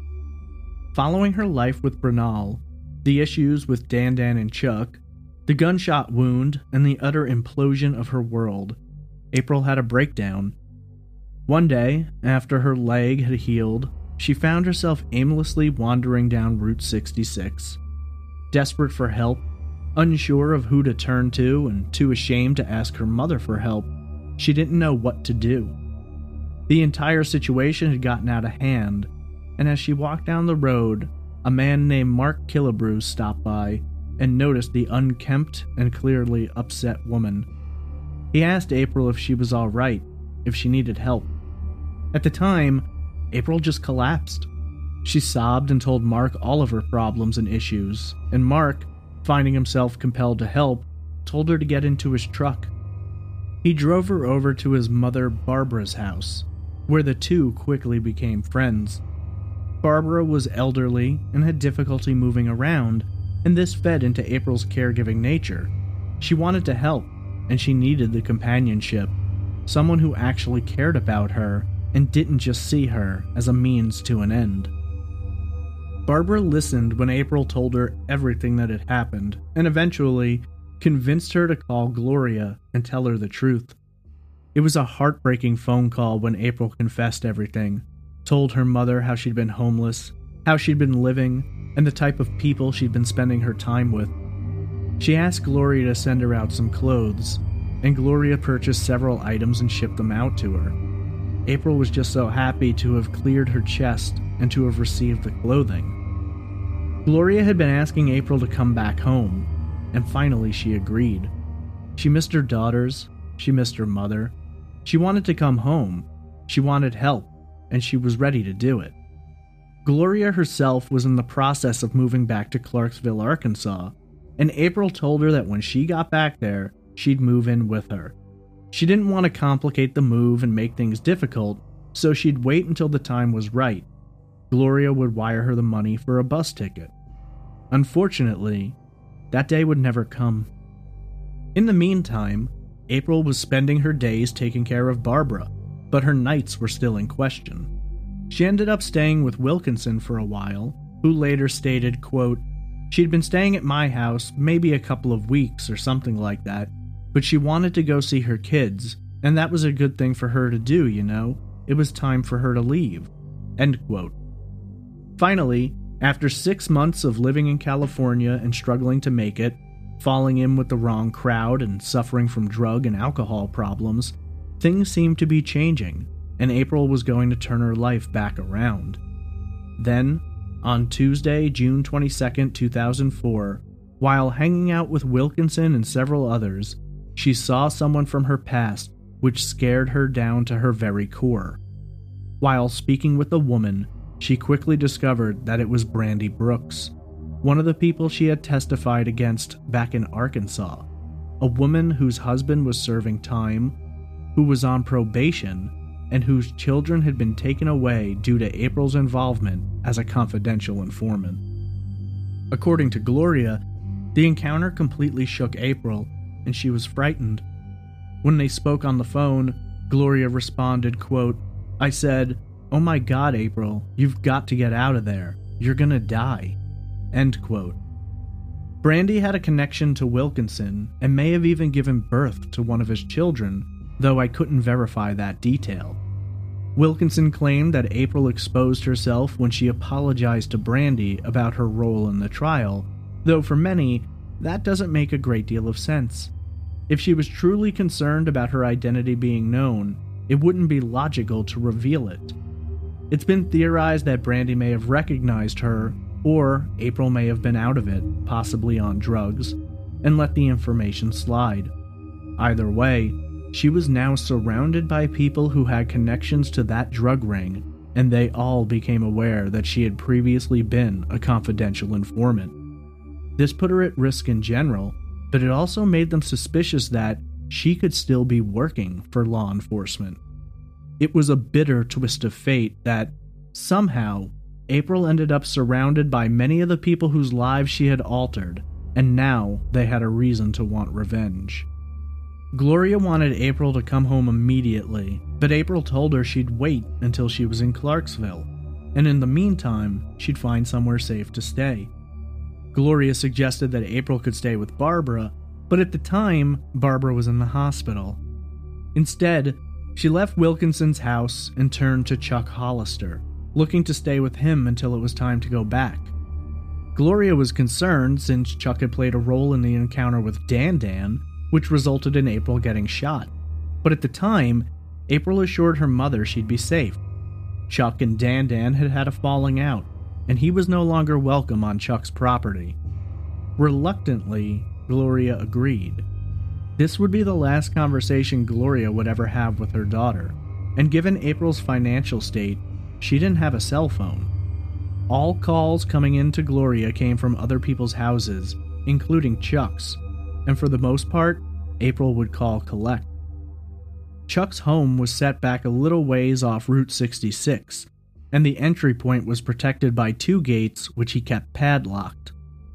Following her life with Bernal, the issues with Dan Dan and Chuck, the gunshot wound, and the utter implosion of her world, April had a breakdown. One day, after her leg had healed, she found herself aimlessly wandering down Route 66. Desperate for help, unsure of who to turn to, and too ashamed to ask her mother for help, she didn't know what to do. The entire situation had gotten out of hand, and as she walked down the road, a man named Mark Killebrew stopped by and noticed the unkempt and clearly upset woman. He asked April if she was all right, if she needed help. At the time, April just collapsed. She sobbed and told Mark all of her problems and issues, and Mark, finding himself compelled to help, told her to get into his truck. He drove her over to his mother Barbara's house, where the two quickly became friends. Barbara was elderly and had difficulty moving around, and this fed into April's caregiving nature. She wanted to help, and she needed the companionship, someone who actually cared about her and didn't just see her as a means to an end. Barbara listened when April told her everything that had happened, and eventually convinced her to call Gloria and tell her the truth. It was a heartbreaking phone call when April confessed everything, told her mother how she'd been homeless, how she'd been living, and the type of people she'd been spending her time with. She asked Gloria to send her out some clothes, and Gloria purchased several items and shipped them out to her. April was just so happy to have cleared her chest and to have received the clothing. Gloria had been asking April to come back home, and finally she agreed. She missed her daughters, she missed her mother, she wanted to come home, she wanted help, and she was ready to do it. Gloria herself was in the process of moving back to Clarksville, Arkansas, and April told her that when she got back there, she'd move in with her. She didn't want to complicate the move and make things difficult, so she'd wait until the time was right. Gloria would wire her the money for a bus ticket. Unfortunately, that day would never come. In the meantime, April was spending her days taking care of Barbara, but her nights were still in question. She ended up staying with Wilkinson for a while, who later stated, quote, "She'd been staying at my house maybe a couple of weeks or something like that, but she wanted to go see her kids, and that was a good thing for her to do, you know? It was time for her to leave." End quote. Finally, after 6 months of living in California and struggling to make it, falling in with the wrong crowd and suffering from drug and alcohol problems, things seemed to be changing, and April was going to turn her life back around. Then, on Tuesday, June 22, 2004, while hanging out with Wilkinson and several others, she saw someone from her past which scared her down to her very core. While speaking with a woman, she quickly discovered that it was Brandy Brooks, one of the people she had testified against back in Arkansas, a woman whose husband was serving time, who was on probation, and whose children had been taken away due to April's involvement as a confidential informant. According to Gloria, the encounter completely shook April, and she was frightened. When they spoke on the phone, Gloria responded, quote, "I said, 'Oh my God, April, you've got to get out of there. You're gonna die.'" End quote. Brandy had a connection to Wilkinson and may have even given birth to one of his children, though I couldn't verify that detail. Wilkinson claimed that April exposed herself when she apologized to Brandy about her role in the trial, though for many, that doesn't make a great deal of sense. If she was truly concerned about her identity being known, it wouldn't be logical to reveal it. It's been theorized that Brandy may have recognized her, or April may have been out of it, possibly on drugs, and let the information slide. Either way, she was now surrounded by people who had connections to that drug ring, and they all became aware that she had previously been a confidential informant. This put her at risk in general, but it also made them suspicious that she could still be working for law enforcement. It was a bitter twist of fate that, somehow, April ended up surrounded by many of the people whose lives she had altered, and now they had a reason to want revenge. Gloria wanted April to come home immediately, but April told her she'd wait until she was in Clarksville, and in the meantime, she'd find somewhere safe to stay. Gloria suggested that April could stay with Barbara, but at the time, Barbara was in the hospital. Instead, she left Wilkinson's house and turned to Chuck Hollister, looking to stay with him until it was time to go back. Gloria was concerned since Chuck had played a role in the encounter with Dan Dan, which resulted in April getting shot. But at the time, April assured her mother she'd be safe. Chuck and Dan Dan had had a falling out, and he was no longer welcome on Chuck's property. Reluctantly, Gloria agreed. This would be the last conversation Gloria would ever have with her daughter, and given April's financial state, she didn't have a cell phone. All calls coming into Gloria came from other people's houses, including Chuck's, and for the most part, April would call collect. Chuck's home was set back a little ways off Route 66, and the entry point was protected by 2 gates which he kept padlocked.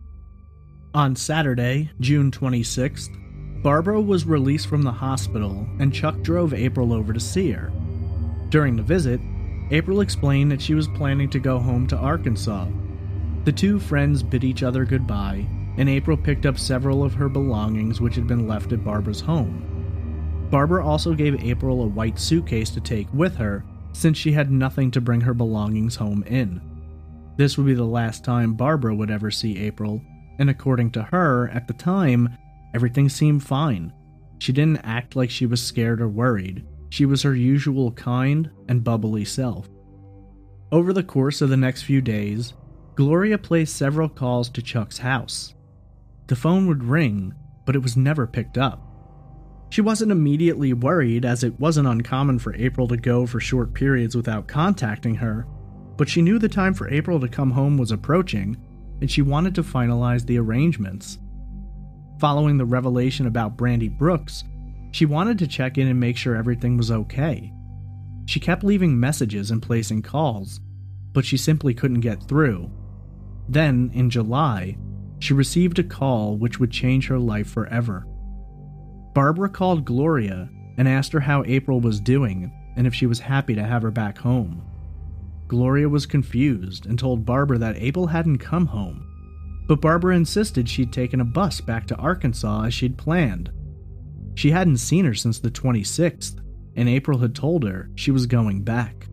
On Saturday, June 26th, Barbara was released from the hospital and Chuck drove April over to see her. During the visit, April explained that she was planning to go home to Arkansas. The two friends bid each other goodbye, and April picked up several of her belongings which had been left at Barbara's home. Barbara also gave April a white suitcase to take with her, since she had nothing to bring her belongings home in. This would be the last time Barbara would ever see April, and according to her, at the time, everything seemed fine. She didn't act like she was scared or worried. She was her usual kind and bubbly self. Over the course of the next few days, Gloria placed several calls to Chuck's house. The phone would ring, but it was never picked up. She wasn't immediately worried, as it wasn't uncommon for April to go for short periods without contacting her, but she knew the time for April to come home was approaching, and she wanted to finalize the arrangements. Following the revelation about Brandy Brooks, she wanted to check in and make sure everything was okay. She kept leaving messages and placing calls, but she simply couldn't get through. Then, in July, she received a call which would change her life forever. Barbara called Gloria and asked her how April was doing and if she was happy to have her back home. Gloria was confused and told Barbara that April hadn't come home, but Barbara insisted she'd taken a bus back to Arkansas as she'd planned. She hadn't seen her since the 26th, and April had told her she was going back.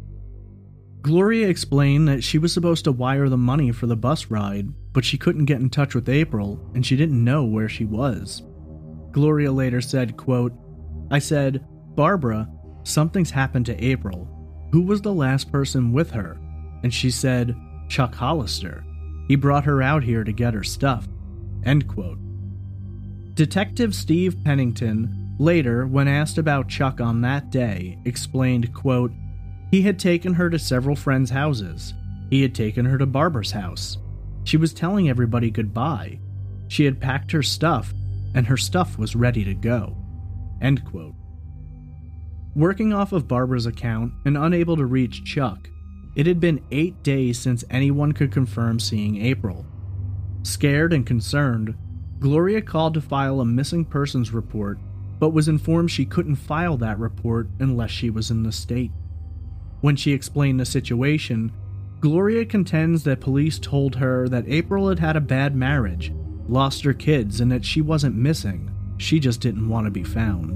Gloria explained that she was supposed to wire the money for the bus ride, but she couldn't get in touch with April and she didn't know where she was. Gloria later said, quote, "I said, Barbara, something's happened to April. Who was the last person with her?" And she said, "Chuck Hollister. He brought her out here to get her stuff." End quote. Detective Steve Pennington, later, when asked about Chuck on that day, explained, quote, "He had taken her to several friends' houses. He had taken her to Barbara's house. She was telling everybody goodbye. She had packed her stuff, and her stuff was ready to go." End quote. Working off of Barbara's account and unable to reach Chuck, it had been 8 days since anyone could confirm seeing April. Scared and concerned, Gloria called to file a missing persons report, but was informed she couldn't file that report unless she was in the state. When she explained the situation, Gloria contends that police told her that April had had a bad marriage, lost her kids, and that she wasn't missing, she just didn't want to be found.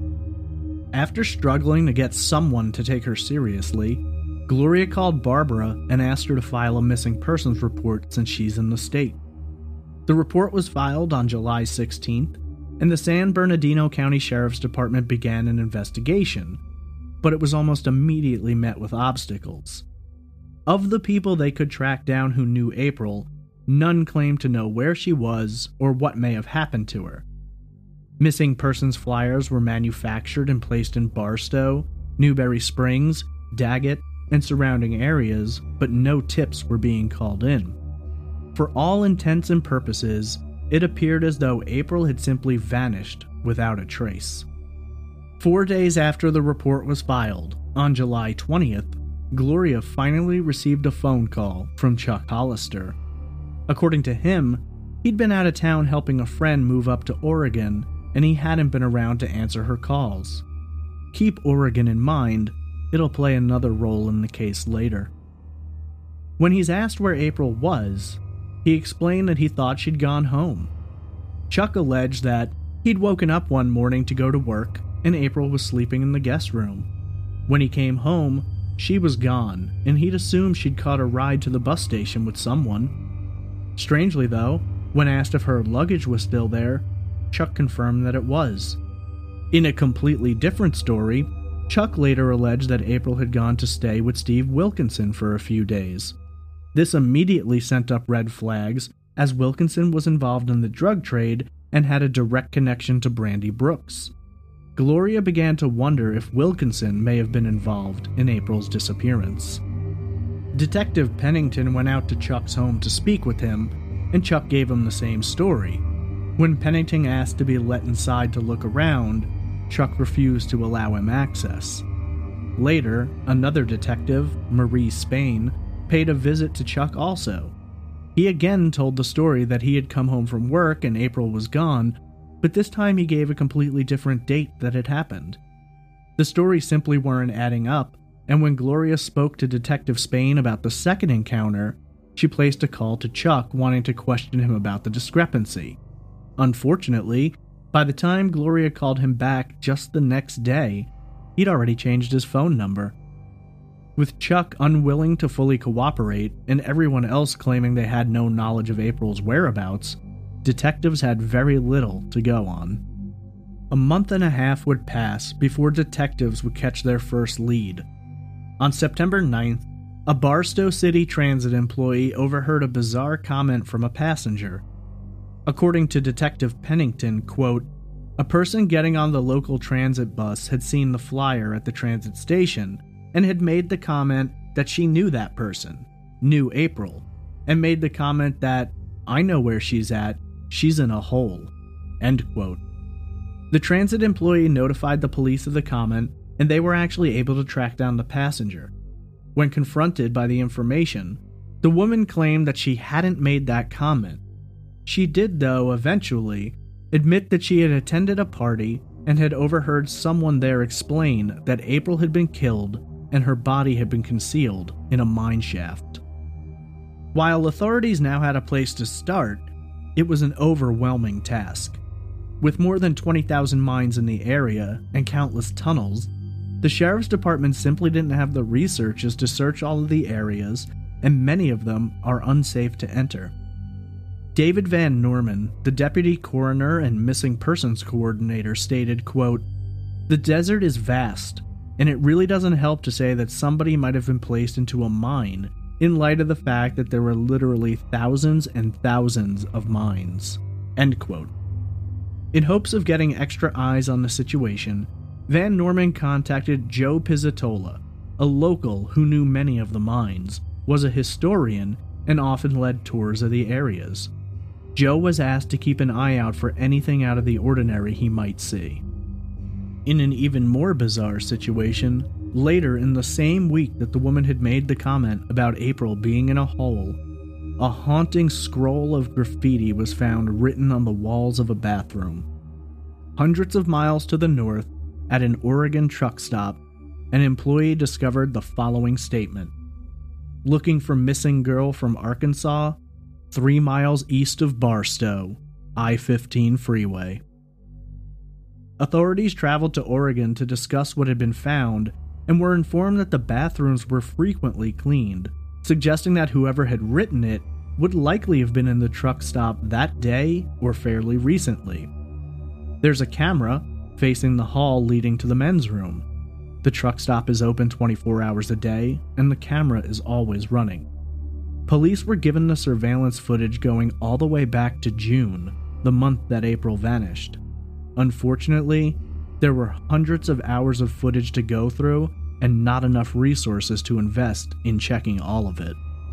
After struggling to get someone to take her seriously, Gloria called Barbara and asked her to file a missing persons report since she's in the state. The report was filed on July 16th, and the San Bernardino County Sheriff's Department began an investigation, but it was almost immediately met with obstacles. Of the people they could track down who knew April, none claimed to know where she was or what may have happened to her. Missing persons flyers were manufactured and placed in Barstow, Newberry Springs, Daggett, and surrounding areas, but no tips were being called in. For all intents and purposes, it appeared as though April had simply vanished without a trace. 4 days after the report was filed, on July 20th, Gloria finally received a phone call from Chuck Hollister. According to him, he'd been out of town helping a friend move up to Oregon, and he hadn't been around to answer her calls. Keep Oregon in mind, it'll play another role in the case later. When he's asked where April was, he explained that he thought she'd gone home. Chuck alleged that he'd woken up one morning to go to work, and April was sleeping in the guest room. When he came home, she was gone, and he'd assumed she'd caught a ride to the bus station with someone. Strangely though, when asked if her luggage was still there, Chuck confirmed that it was. In a completely different story, Chuck later alleged that April had gone to stay with Steve Wilkinson for a few days. This immediately sent up red flags, as Wilkinson was involved in the drug trade and had a direct connection to Brandy Brooks. Gloria began to wonder if Wilkinson may have been involved in April's disappearance. Detective Pennington went out to Chuck's home to speak with him, and Chuck gave him the same story. When Pennington asked to be let inside to look around, Chuck refused to allow him access. Later, another detective, Marie Spain, paid a visit to Chuck also. He again told the story that he had come home from work and April was gone, but this time he gave a completely different date that it happened. The stories simply weren't adding up, and when Gloria spoke to Detective Spain about the second encounter, she placed a call to Chuck wanting to question him about the discrepancy. Unfortunately, by the time Gloria called him back just the next day, he'd already changed his phone number. With Chuck unwilling to fully cooperate and everyone else claiming they had no knowledge of April's whereabouts, detectives had very little to go on. A month and a half would pass before detectives would catch their first lead. On September 9th, a Barstow City Transit employee overheard a bizarre comment from a passenger. According to Detective Pennington, quote, "A person getting on the local transit bus had seen the flyer at the transit station and had made the comment that she knew that person, knew April, and made the comment that, 'I know where she's at, she's in a hole,' end quote." The transit employee notified the police of the comment, and they were actually able to track down the passenger. When confronted by the information, the woman claimed that she hadn't made that comment. She did, though, eventually admit that she had attended a party and had overheard someone there explain that April had been killed and her body had been concealed in a mine shaft. While authorities now had a place to start, it was an overwhelming task. With more than 20,000 mines in the area and countless tunnels, the sheriff's department simply didn't have the researchers to search all of the areas, and many of them are unsafe to enter. David Van Norman, the deputy coroner and missing persons coordinator, stated, quote, "The desert is vast, and it really doesn't help to say that somebody might have been placed into a mine in light of the fact that there were literally thousands and thousands of mines." End quote. In hopes of getting extra eyes on the situation, Van Norman contacted Joe Pizzatola, a local who knew many of the mines, was a historian, and often led tours of the areas. Joe was asked to keep an eye out for anything out of the ordinary he might see. In an even more bizarre situation, later in the same week that the woman had made the comment about April being in a hole, a haunting scroll of graffiti was found written on the walls of a bathroom. Hundreds of miles to the north, at an Oregon truck stop, an employee discovered the following statement: "Looking for missing girl from Arkansas, 3 miles east of Barstow, I-15 freeway." Authorities traveled to Oregon to discuss what had been found and were informed that the bathrooms were frequently cleaned, suggesting that whoever had written it would likely have been in the truck stop that day or fairly recently. There's a camera facing the hall leading to the men's room. The truck stop is open 24 hours a day, and the camera is always running. Police were given the surveillance footage going all the way back to June, the month that April vanished. Unfortunately, there were hundreds of hours of footage to go through and not enough resources to invest in checking all of it.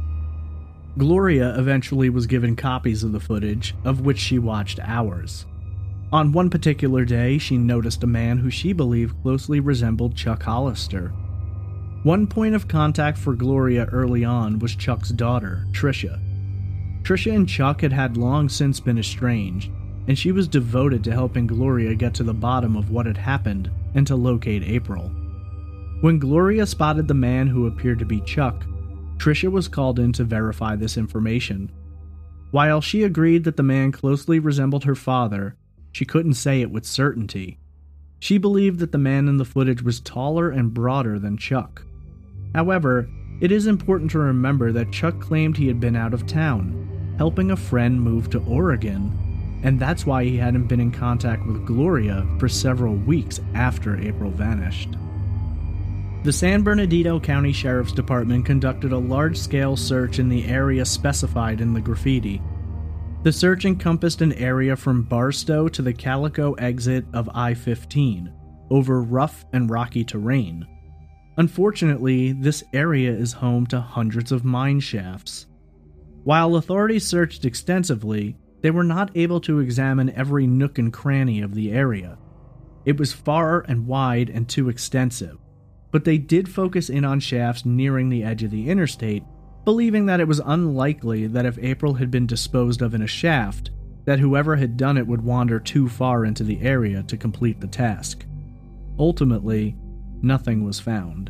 Gloria eventually was given copies of the footage, of which she watched hours. On one particular day, she noticed a man who she believed closely resembled Chuck Hollister. One point of contact for Gloria early on was Chuck's daughter, Tricia. Tricia and Chuck had long since been estranged, and she was devoted to helping Gloria get to the bottom of what had happened and to locate April. When Gloria spotted the man who appeared to be Chuck, Tricia was called in to verify this information. While she agreed that the man closely resembled her father, she couldn't say it with certainty. She believed that the man in the footage was taller and broader than Chuck. However, it is important to remember that Chuck claimed he had been out of town, helping a friend move to Oregon, and that's why he hadn't been in contact with Gloria for several weeks after April vanished. The San Bernardino County Sheriff's Department conducted a large-scale search in the area specified in the graffiti. The search encompassed an area from Barstow to the Calico exit of I-15, over rough and rocky terrain. Unfortunately, this area is home to hundreds of mine shafts. While authorities searched extensively, they were not able to examine every nook and cranny of the area. It was far and wide and too extensive, but they did focus in on shafts nearing the edge of the interstate, believing that it was unlikely that if April had been disposed of in a shaft, that whoever had done it would wander too far into the area to complete the task. Ultimately, nothing was found.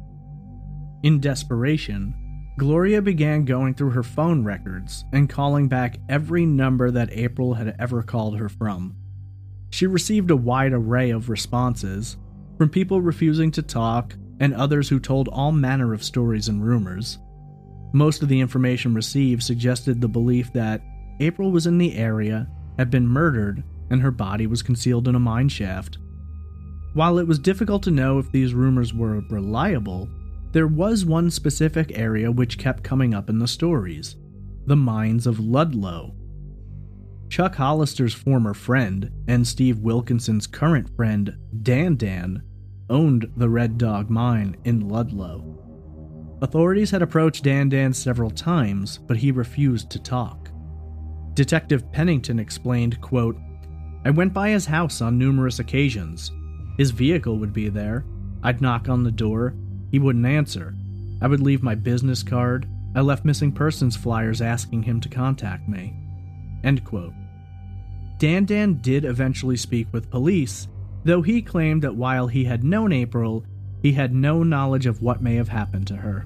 In desperation, Gloria began going through her phone records and calling back every number that April had ever called her from. She received a wide array of responses, from people refusing to talk and others who told all manner of stories and rumors. Most of the information received suggested the belief that April was in the area, had been murdered, and her body was concealed in a mine shaft. While it was difficult to know if these rumors were reliable, there was one specific area which kept coming up in the stories: the mines of Ludlow. Chuck Hollister's former friend, and Steve Wilkinson's current friend, Dan, owned the Red Dog Mine in Ludlow. Authorities had approached Dan several times, but he refused to talk. Detective Pennington explained, quote, "I went by his house on numerous occasions. His vehicle would be there. I'd knock on the door. He wouldn't answer. I would leave my business card. I left missing persons flyers asking him to contact me." End quote. Dan did eventually speak with police, though he claimed that while he had known April, he had no knowledge of what may have happened to her.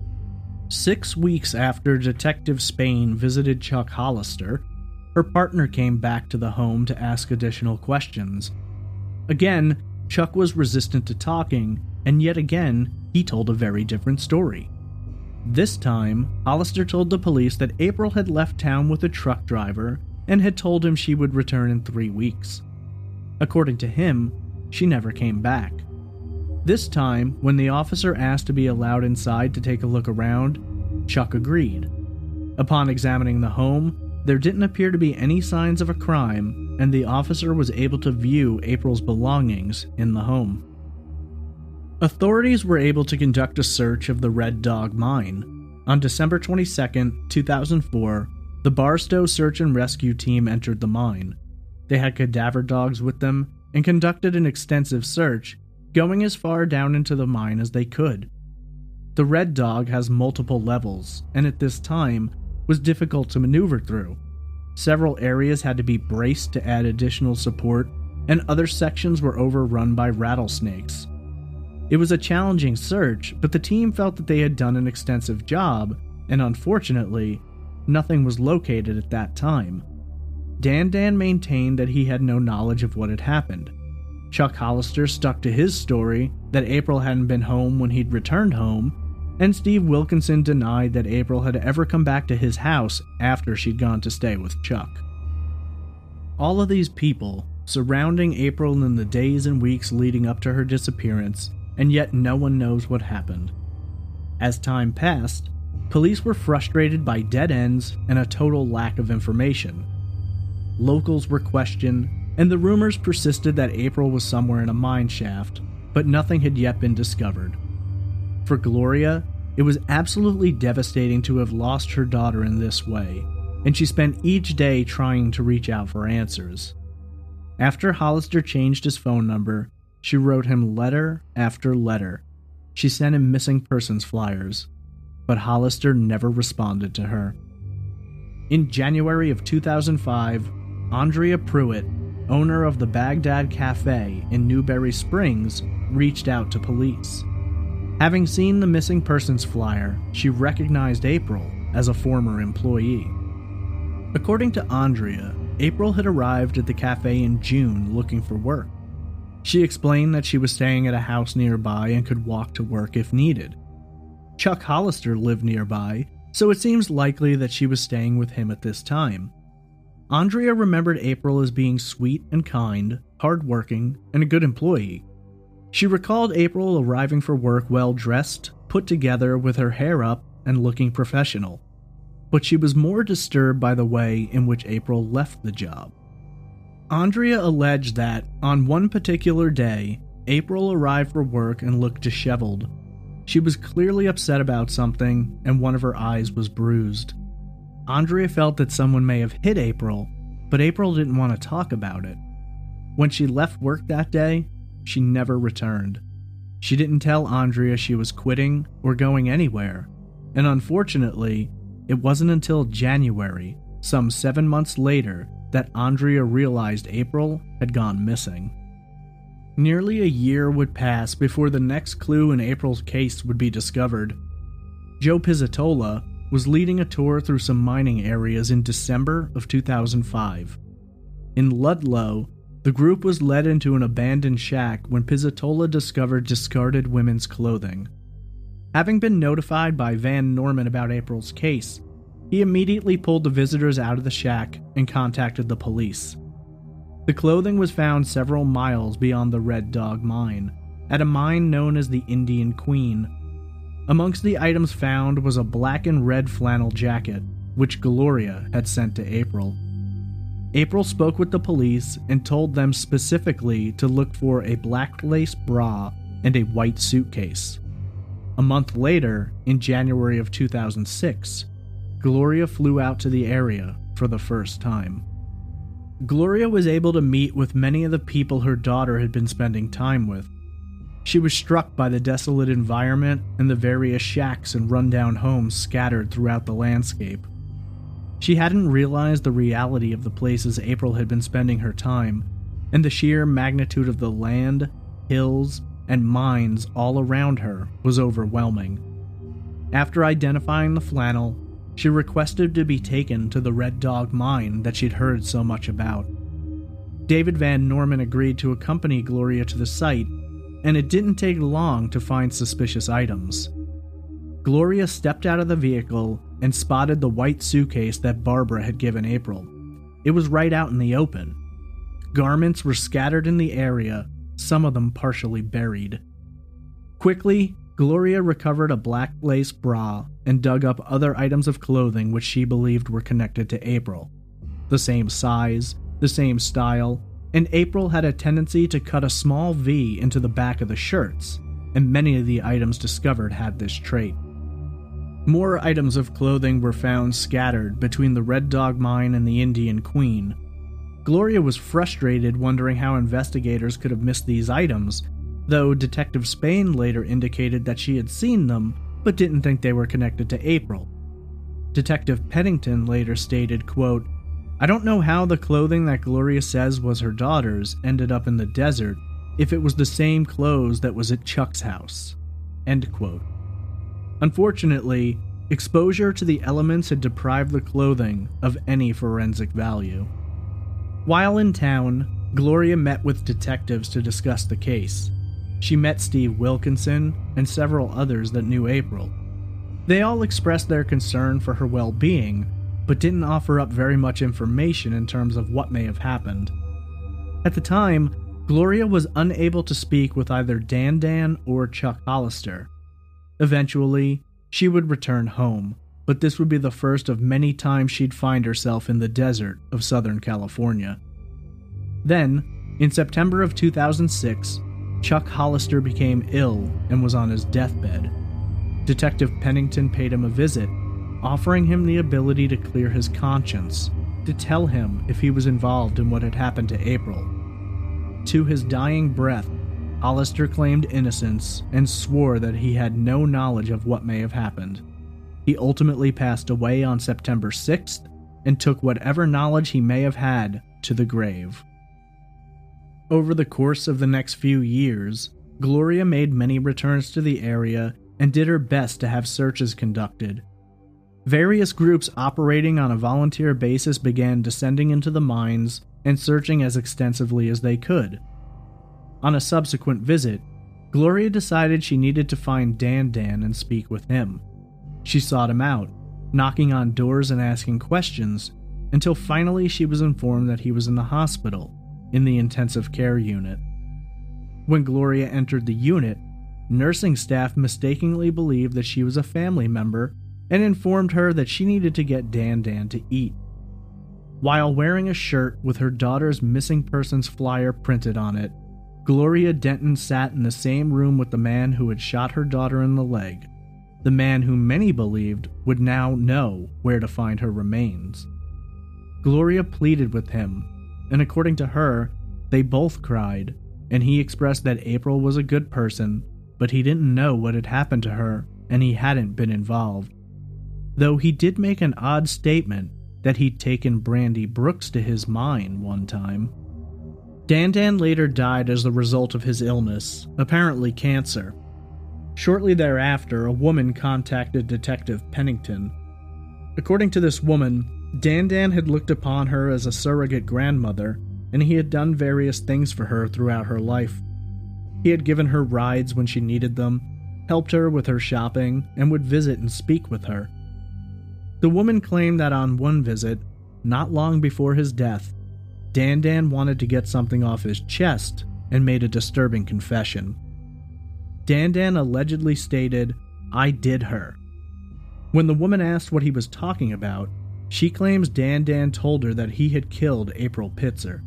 6 weeks after Detective Spain visited Chuck Hollister, her partner came back to the home to ask additional questions. Again, Chuck was resistant to talking, and yet again, he told a very different story. This time, Hollister told the police that April had left town with a truck driver and had told him she would return in 3 weeks. According to him, she never came back. This time, when the officer asked to be allowed inside to take a look around, Chuck agreed. Upon examining the home, there didn't appear to be any signs of a crime, and the officer was able to view April's belongings in the home. Authorities were able to conduct a search of the Red Dog Mine. On December 22, 2004, the Barstow Search and Rescue Team entered the mine. They had cadaver dogs with them and conducted an extensive search, going as far down into the mine as they could. The Red Dog has multiple levels, and at this time, was difficult to maneuver through. Several areas had to be braced to add additional support, and other sections were overrun by rattlesnakes. It was a challenging search, but the team felt that they had done an extensive job, and unfortunately, nothing was located at that time. Dan maintained that he had no knowledge of what had happened. Chuck Hollister stuck to his story that April hadn't been home when he'd returned home, and Steve Wilkinson denied that April had ever come back to his house after she'd gone to stay with Chuck. All of these people surrounding April in the days and weeks leading up to her disappearance, and yet no one knows what happened. As time passed, police were frustrated by dead ends and a total lack of information. Locals were questioned, and the rumors persisted that April was somewhere in a mine shaft, but nothing had yet been discovered. For Gloria, it was absolutely devastating to have lost her daughter in this way, and she spent each day trying to reach out for answers. After Hollister changed his phone number, she wrote him letter after letter. She sent him missing persons flyers, but Hollister never responded to her. In January of 2005, Andrea Pruitt, owner of the Baghdad Cafe in Newberry Springs, reached out to police. Having seen the missing persons flyer, she recognized April as a former employee. According to Andrea, April had arrived at the cafe in June looking for work. She explained that she was staying at a house nearby and could walk to work if needed. Chuck Hollister lived nearby, so it seems likely that she was staying with him at this time. Andrea remembered April as being sweet and kind, hardworking, and a good employee. She recalled April arriving for work well-dressed, put together with her hair up, and looking professional. But she was more disturbed by the way in which April left the job. Andrea alleged that, on one particular day, April arrived for work and looked disheveled. She was clearly upset about something, and one of her eyes was bruised. Andrea felt that someone may have hit April, but April didn't want to talk about it. When she left work that day, she never returned. She didn't tell Andrea she was quitting or going anywhere, and unfortunately, it wasn't until January, some 7 months later, that Andrea realized April had gone missing. Nearly a year would pass before the next clue in April's case would be discovered. Joe Pizzatola was leading a tour through some mining areas in December of 2005. In Ludlow, the group was led into an abandoned shack when Pizzatola discovered discarded women's clothing. Having been notified by Van Norman about April's case, he immediately pulled the visitors out of the shack and contacted the police. The clothing was found several miles beyond the Red Dog Mine, at a mine known as the Indian Queen. Amongst the items found was a black and red flannel jacket, which Gloria had sent to April. April spoke with the police and told them specifically to look for a black lace bra and a white suitcase. A month later, in January of 2006, Gloria flew out to the area for the first time. Gloria was able to meet with many of the people her daughter had been spending time with. She was struck by the desolate environment and the various shacks and rundown homes scattered throughout the landscape. She hadn't realized the reality of the places April had been spending her time, and the sheer magnitude of the land, hills, and mines all around her was overwhelming. After identifying the flannel, she requested to be taken to the Red Dog Mine that she'd heard so much about. David Van Norman agreed to accompany Gloria to the site, and it didn't take long to find suspicious items. Gloria stepped out of the vehicle and spotted the white suitcase that Barbara had given April. It was right out in the open. Garments were scattered in the area, some of them partially buried. Quickly, Gloria recovered a black lace bra and dug up other items of clothing which she believed were connected to April. The same size, the same style, and April had a tendency to cut a small V into the back of the shirts, and many of the items discovered had this trait. More items of clothing were found scattered between the Red Dog Mine and the Indian Queen. Gloria was frustrated, wondering how investigators could have missed these items, though Detective Spain later indicated that she had seen them, but didn't think they were connected to April. Detective Pennington later stated, quote, "I don't know how the clothing that Gloria says was her daughter's ended up in the desert if it was the same clothes that was at Chuck's house." End quote. Unfortunately, exposure to the elements had deprived the clothing of any forensic value. While in town, Gloria met with detectives to discuss the case. She met Steve Wilkinson and several others that knew April. They all expressed their concern for her well-being, but didn't offer up very much information in terms of what may have happened. At the time, Gloria was unable to speak with either Dan or Chuck Hollister. Eventually, she would return home, but this would be the first of many times she'd find herself in the desert of Southern California. Then, in September of 2006, Chuck Hollister became ill and was on his deathbed. Detective Pennington paid him a visit, offering him the ability to clear his conscience, to tell him if he was involved in what had happened to April. To his dying breath, Hollister claimed innocence and swore that he had no knowledge of what may have happened. He ultimately passed away on September 6th and took whatever knowledge he may have had to the grave. Over the course of the next few years, Gloria made many returns to the area and did her best to have searches conducted. Various groups operating on a volunteer basis began descending into the mines and searching as extensively as they could. On a subsequent visit, Gloria decided she needed to find Dan and speak with him. She sought him out, knocking on doors and asking questions, until finally she was informed that he was in the hospital, in the intensive care unit. When Gloria entered the unit, nursing staff mistakenly believed that she was a family member and informed her that she needed to get Dan to eat. While wearing a shirt with her daughter's missing persons flyer printed on it, Gloria Denton sat in the same room with the man who had shot her daughter in the leg, the man who many believed would now know where to find her remains. Gloria pleaded with him, and according to her, they both cried, and he expressed that April was a good person, but he didn't know what had happened to her, and he hadn't been involved. Though he did make an odd statement that he'd taken Brandy Brooks to his mine one time. Dan later died as the result of his illness, apparently cancer. Shortly thereafter, a woman contacted Detective Pennington. According to this woman, Dan had looked upon her as a surrogate grandmother, and he had done various things for her throughout her life. He had given her rides when she needed them, helped her with her shopping, and would visit and speak with her. The woman claimed that on one visit, not long before his death, Dan wanted to get something off his chest and made a disturbing confession. Dan allegedly stated, "I did her." When the woman asked what he was talking about, she claims Dan told her that he had killed April Pitzer.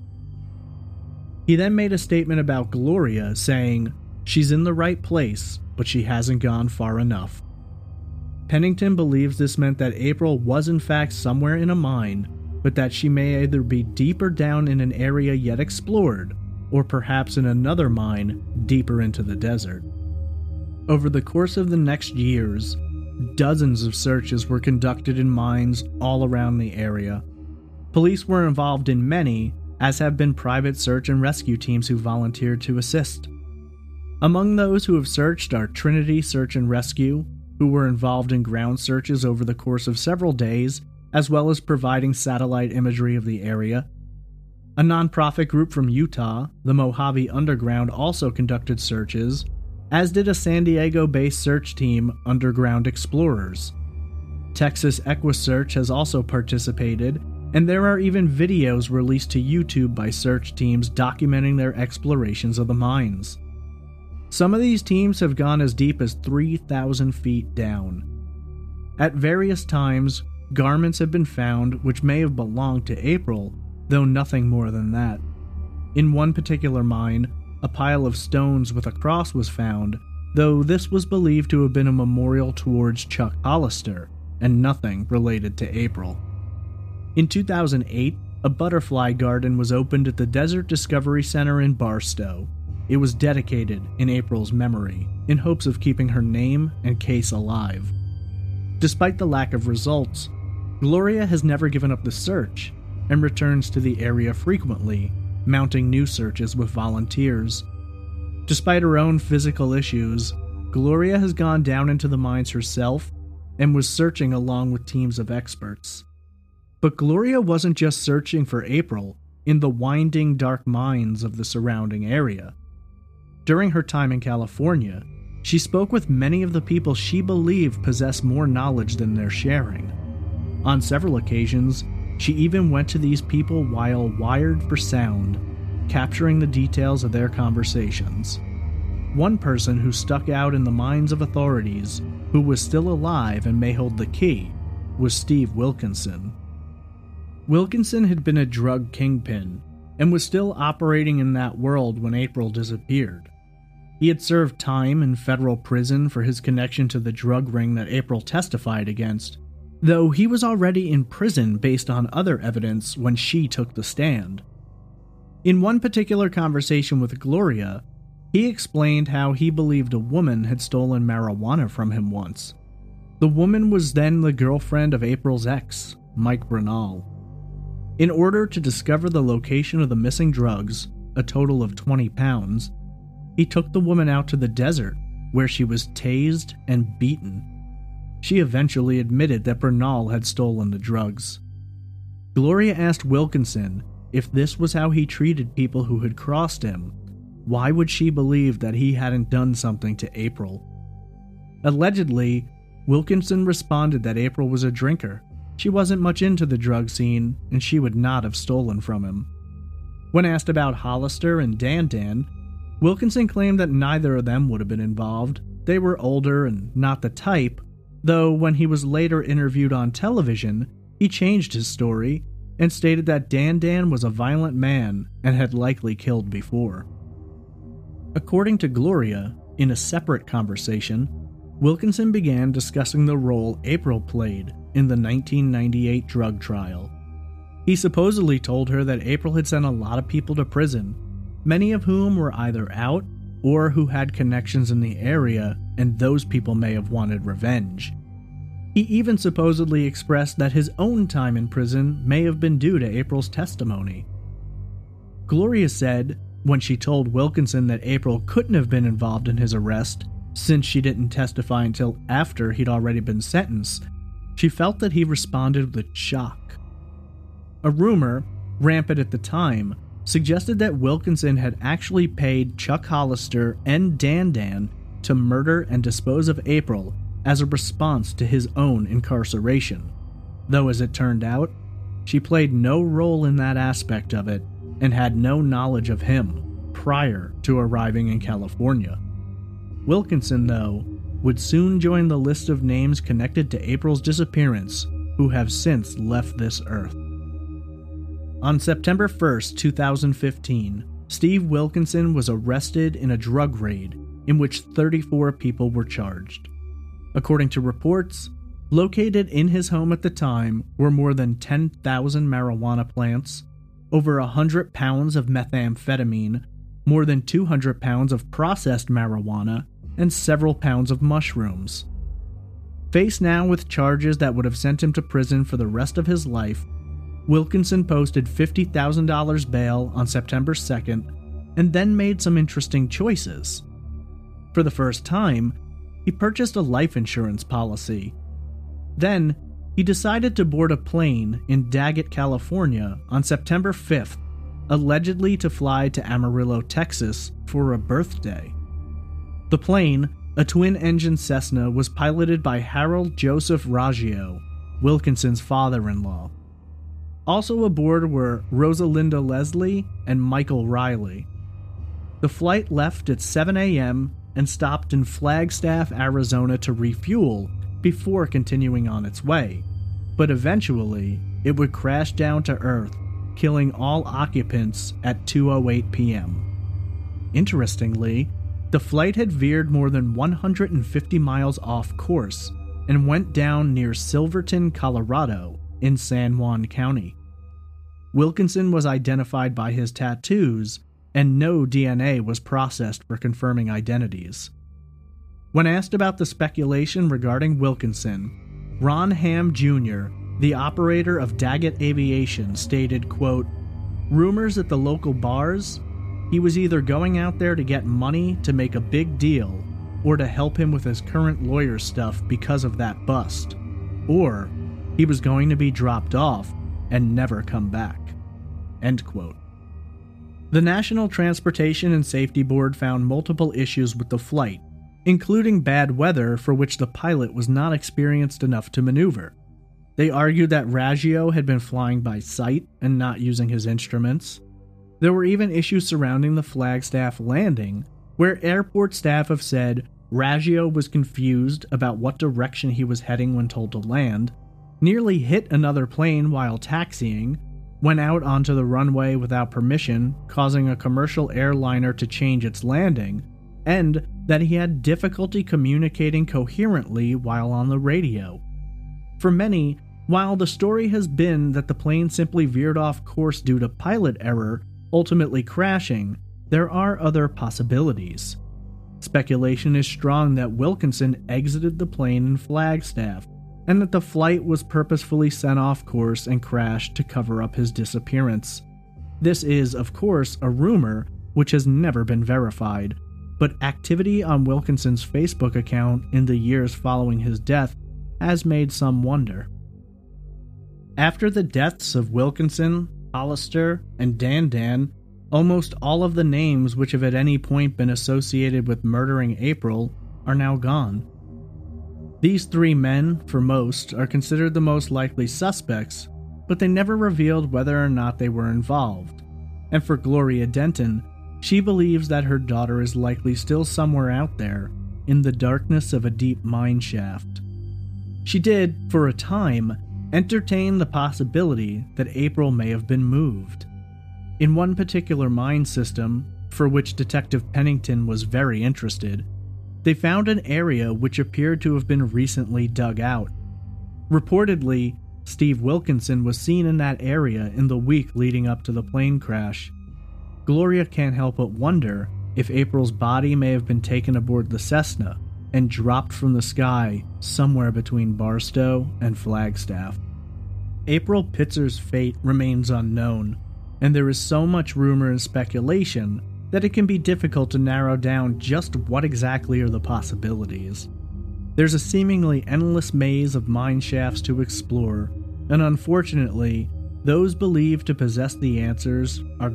He then made a statement about Gloria, saying, "She's in the right place, but she hasn't gone far enough." Pennington believes this meant that April was in fact somewhere in a mine, but that she may either be deeper down in an area yet explored, or perhaps in another mine deeper into the desert. Over the course of the next years, dozens of searches were conducted in mines all around the area. Police were involved in many, as have been private search and rescue teams who volunteered to assist. Among those who have searched are Trinity Search and Rescue, who were involved in ground searches over the course of several days, as well as providing satellite imagery of the area. A nonprofit group from Utah, the Mojave Underground, also conducted searches, as did a San Diego-based search team, Underground Explorers. Texas EquiSearch has also participated, and there are even videos released to YouTube by search teams documenting their explorations of the mines. Some of these teams have gone as deep as 3,000 feet down. At various times, garments have been found which may have belonged to April, though nothing more than that. In one particular mine, a pile of stones with a cross was found, though this was believed to have been a memorial towards Chuck Hollister, and nothing related to April. In 2008, a butterfly garden was opened at the Desert Discovery Center in Barstow. It was dedicated in April's memory, in hopes of keeping her name and case alive. Despite the lack of results, Gloria has never given up the search, and returns to the area frequently, mounting new searches with volunteers. Despite her own physical issues, Gloria has gone down into the mines herself, and was searching along with teams of experts. But Gloria wasn't just searching for April in the winding dark mines of the surrounding area. During her time in California, she spoke with many of the people she believed possessed more knowledge than they're sharing. On several occasions, she even went to these people while wired for sound, capturing the details of their conversations. One person who stuck out in the minds of authorities, who was still alive and may hold the key, was Steve Wilkinson. Wilkinson had been a drug kingpin, and was still operating in that world when April disappeared. He had served time in federal prison for his connection to the drug ring that April testified against, though he was already in prison based on other evidence when she took the stand. In one particular conversation with Gloria, he explained how he believed a woman had stolen marijuana from him once. The woman was then the girlfriend of April's ex, Mike Bernal. In order to discover the location of the missing drugs, a total of 20 pounds, he took the woman out to the desert, where she was tased and beaten. She eventually admitted that Bernal had stolen the drugs. Gloria asked Wilkinson if this was how he treated people who had crossed him, why would she believe that he hadn't done something to April? Allegedly, Wilkinson responded that April was a drinker. She wasn't much into the drug scene, and she would not have stolen from him. When asked about Hollister and Dan Dan, Wilkinson claimed that neither of them would have been involved. They were older and not the type, though when he was later interviewed on television, he changed his story and stated that Dan Dan was a violent man and had likely killed before. According to Gloria, in a separate conversation, Wilkinson began discussing the role April played in the 1998 drug trial. He supposedly told her that April had sent a lot of people to prison, many of whom were either out or who had connections in the area, and those people may have wanted revenge. He even supposedly expressed that his own time in prison may have been due to April's testimony. Gloria said, when she told Wilkinson that April couldn't have been involved in his arrest, since she didn't testify until after he'd already been sentenced, she felt that he responded with shock. A rumor, rampant at the time, suggested that Wilkinson had actually paid Chuck Hollister and Dan Dan to murder and dispose of April as a response to his own incarceration, though as it turned out, she played no role in that aspect of it and had no knowledge of him prior to arriving in California. Wilkinson, though, would soon join the list of names connected to April's disappearance who have since left this earth. On September 1st, 2015, Steve Wilkinson was arrested in a drug raid in which 34 people were charged. According to reports, located in his home at the time were more than 10,000 marijuana plants, over 100 pounds of methamphetamine, more than 200 pounds of processed marijuana, and several pounds of mushrooms. Faced now with charges that would have sent him to prison for the rest of his life, Wilkinson posted $50,000 bail on September 2nd and then made some interesting choices. For the first time, he purchased a life insurance policy. Then, he decided to board a plane in Daggett, California on September 5th, allegedly to fly to Amarillo, Texas for a birthday. The plane, a twin-engine Cessna, was piloted by Harold Joseph Raggio, Wilkinson's father-in-law. Also aboard were Rosalinda Leslie and Michael Riley. The flight left at 7 a.m. and stopped in Flagstaff, Arizona to refuel before continuing on its way, but eventually it would crash down to Earth, killing all occupants at 2:08 p.m. Interestingly, the flight had veered more than 150 miles off course and went down near Silverton, Colorado, in San Juan County. Wilkinson was identified by his tattoos, and no DNA was processed for confirming identities. When asked about the speculation regarding Wilkinson, Ron Hamm Jr., the operator of Daggett Aviation, stated, quote, "Rumors at the local bars? He was either going out there to get money to make a big deal, or to help him with his current lawyer stuff because of that bust, or he was going to be dropped off and never come back." End quote. The National Transportation and Safety Board found multiple issues with the flight, including bad weather for which the pilot was not experienced enough to maneuver. They argued that Raggio had been flying by sight and not using his instruments. There were even issues surrounding the Flagstaff landing, where airport staff have said Raggio was confused about what direction he was heading when told to land, nearly hit another plane while taxiing, went out onto the runway without permission, causing a commercial airliner to change its landing, and that he had difficulty communicating coherently while on the radio. For many, while the story has been that the plane simply veered off course due to pilot error, ultimately crashing, there are other possibilities. Speculation is strong that Wilkinson exited the plane in Flagstaff, and that the flight was purposefully sent off course and crashed to cover up his disappearance. This is, of course, a rumor which has never been verified, but activity on Wilkinson's Facebook account in the years following his death has made some wonder. After the deaths of Wilkinson, Hollister, and Dan Dan, Almost all of the names which have at any point been associated with murdering April are now gone. These 3 men, for most, are considered the most likely suspects, but they never revealed whether or not they were involved. And for Gloria Denton, she believes that her daughter is likely still somewhere out there, in the darkness of a deep mine shaft. She did, for a time, entertain the possibility that April may have been moved. In one particular mine system, for which Detective Pennington was very interested, they found an area which appeared to have been recently dug out. Reportedly, Steve Wilkinson was seen in that area in the week leading up to the plane crash. Gloria can't help but wonder if April's body may have been taken aboard the Cessna and dropped from the sky somewhere between Barstow and Flagstaff. April Pitzer's fate remains unknown, and there is so much rumor and speculation that it can be difficult to narrow down just what exactly are the possibilities. There's a seemingly endless maze of mine shafts to explore, and unfortunately, those believed to possess the answers are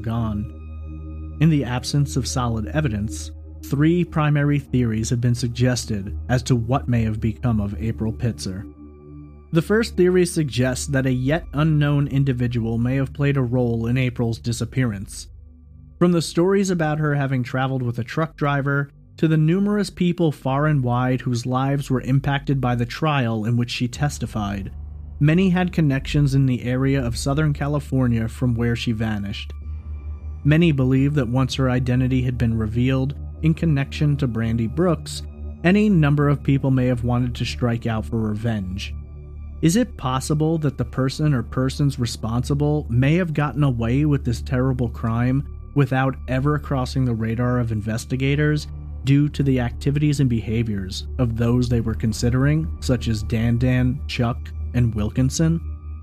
gone. In the absence of solid evidence, 3 primary theories have been suggested as to what may have become of April Pitzer. The first theory suggests that a yet unknown individual may have played a role in April's disappearance. From the stories about her having traveled with a truck driver, to the numerous people far and wide whose lives were impacted by the trial in which she testified, many had connections in the area of Southern California from where she vanished. Many believe that once her identity had been revealed in connection to Brandy Brooks, any number of people may have wanted to strike out for revenge. Is it possible that the person or persons responsible may have gotten away with this terrible crime without ever crossing the radar of investigators due to the activities and behaviors of those they were considering, such as Dan, Chuck, and Wilkinson?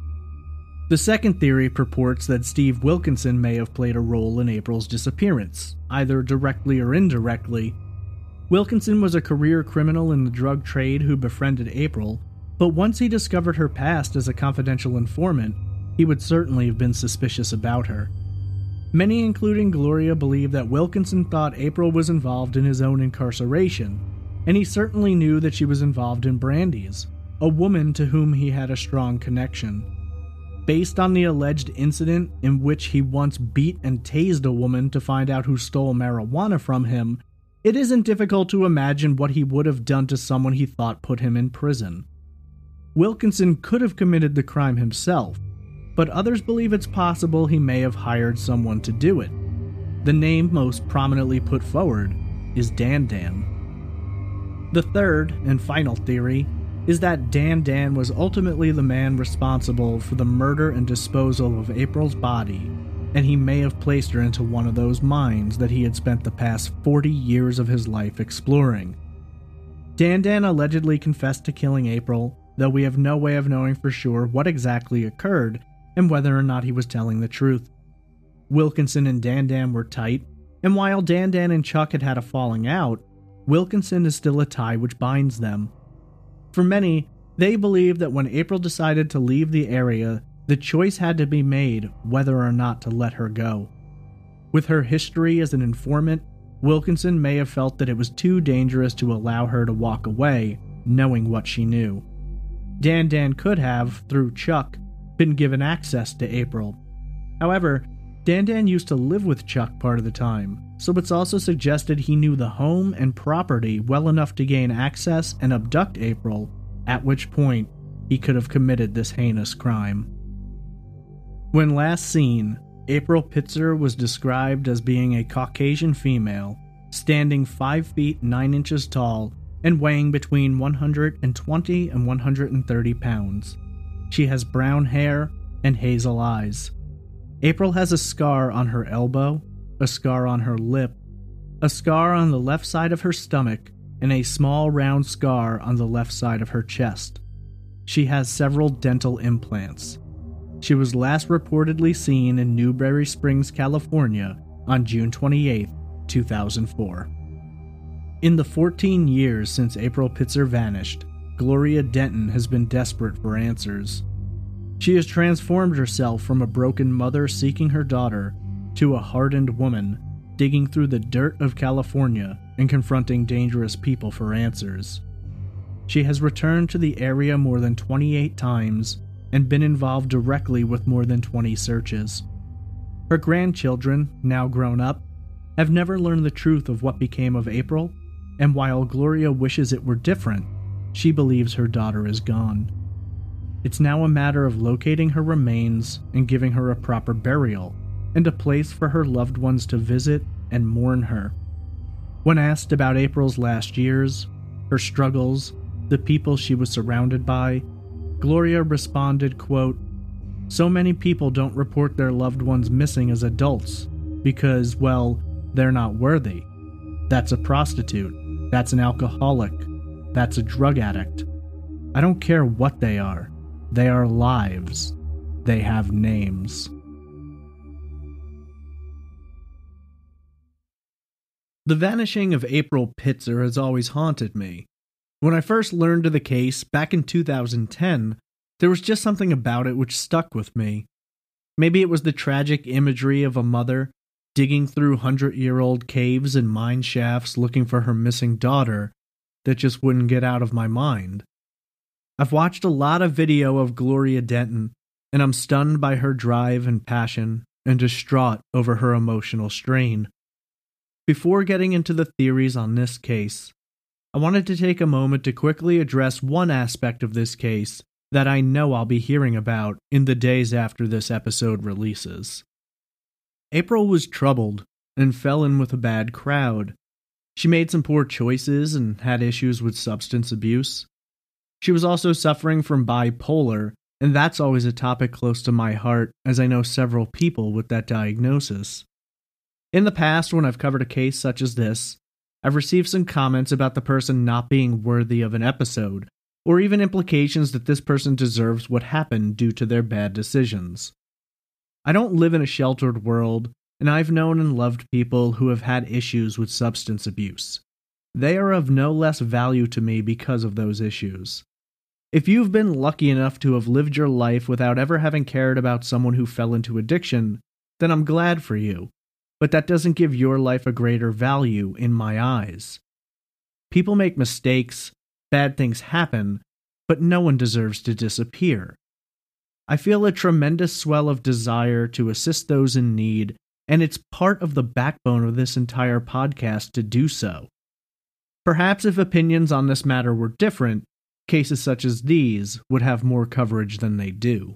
The second theory purports that Steve Wilkinson may have played a role in April's disappearance, either directly or indirectly. Wilkinson was a career criminal in the drug trade who befriended April, but once he discovered her past as a confidential informant, he would certainly have been suspicious about her. Many, including Gloria, believe that Wilkinson thought April was involved in his own incarceration, and he certainly knew that she was involved in Brandy's, a woman to whom he had a strong connection. Based on the alleged incident in which he once beat and tased a woman to find out who stole marijuana from him, it isn't difficult to imagine what he would have done to someone he thought put him in prison. Wilkinson could have committed the crime himself, but others believe it's possible he may have hired someone to do it. The name most prominently put forward is Dan. The third and final theory is that Dan was ultimately the man responsible for the murder and disposal of April's body, and he may have placed her into one of those mines that he had spent the past 40 years of his life exploring. Dan allegedly confessed to killing April, though we have no way of knowing for sure what exactly occurred and whether or not he was telling the truth. Wilkinson and Dan were tight, and while Dan and Chuck had a falling out, Wilkinson is still a tie which binds them. For many, they believe that when April decided to leave the area, the choice had to be made whether or not to let her go. With her history as an informant, Wilkinson may have felt that it was too dangerous to allow her to walk away, knowing what she knew. Dan could have, through Chuck, been given access to April. However, Dan used to live with Chuck part of the time, so it's also suggested he knew the home and property well enough to gain access and abduct April, at which point he could have committed this heinous crime. When last seen, April Pitzer was described as being a Caucasian female, standing 5 feet 9 inches tall and weighing between 120 and 130 pounds. She has brown hair and hazel eyes. April has a scar on her elbow, a scar on her lip, a scar on the left side of her stomach, and a small round scar on the left side of her chest. She has several dental implants. She was last reportedly seen in Newberry Springs, California on June 28, 2004. In the 14 years since April Pitzer vanished, Gloria Denton has been desperate for answers. She has transformed herself from a broken mother seeking her daughter to a hardened woman digging through the dirt of California and confronting dangerous people for answers. She has returned to the area more than 28 times and been involved directly with more than 20 searches. Her grandchildren, now grown up, have never learned the truth of what became of April, and while Gloria wishes it were different, she believes her daughter is gone. It's now a matter of locating her remains and giving her a proper burial, and a place for her loved ones to visit and mourn her. When asked about April's last years, her struggles, the people she was surrounded by, Gloria responded, quote, "So many people don't report their loved ones missing as adults because, well, they're not worthy. That's a prostitute. That's an alcoholic. That's a drug addict. I don't care what they are. They are lives. They have names." The vanishing of April Pitzer has always haunted me. When I first learned of the case back in 2010, there was just something about it which stuck with me. Maybe it was the tragic imagery of a mother digging through 100-year-old caves and mine shafts looking for her missing daughter that just wouldn't get out of my mind. I've watched a lot of video of Gloria Denton, and I'm stunned by her drive and passion and distraught over her emotional strain. Before getting into the theories on this case, I wanted to take a moment to quickly address one aspect of this case that I know I'll be hearing about in the days after this episode releases. April was troubled and fell in with a bad crowd. She made some poor choices and had issues with substance abuse. She was also suffering from bipolar, and that's always a topic close to my heart, as I know several people with that diagnosis. In the past, when I've covered a case such as this, I've received some comments about the person not being worthy of an episode, or even implications that this person deserves what happened due to their bad decisions. I don't live in a sheltered world, and I've known and loved people who have had issues with substance abuse. They are of no less value to me because of those issues. If you've been lucky enough to have lived your life without ever having cared about someone who fell into addiction, then I'm glad for you. But that doesn't give your life a greater value in my eyes. People make mistakes, bad things happen, but no one deserves to disappear. I feel a tremendous swell of desire to assist those in need, and it's part of the backbone of this entire podcast to do so. Perhaps if opinions on this matter were different, cases such as these would have more coverage than they do.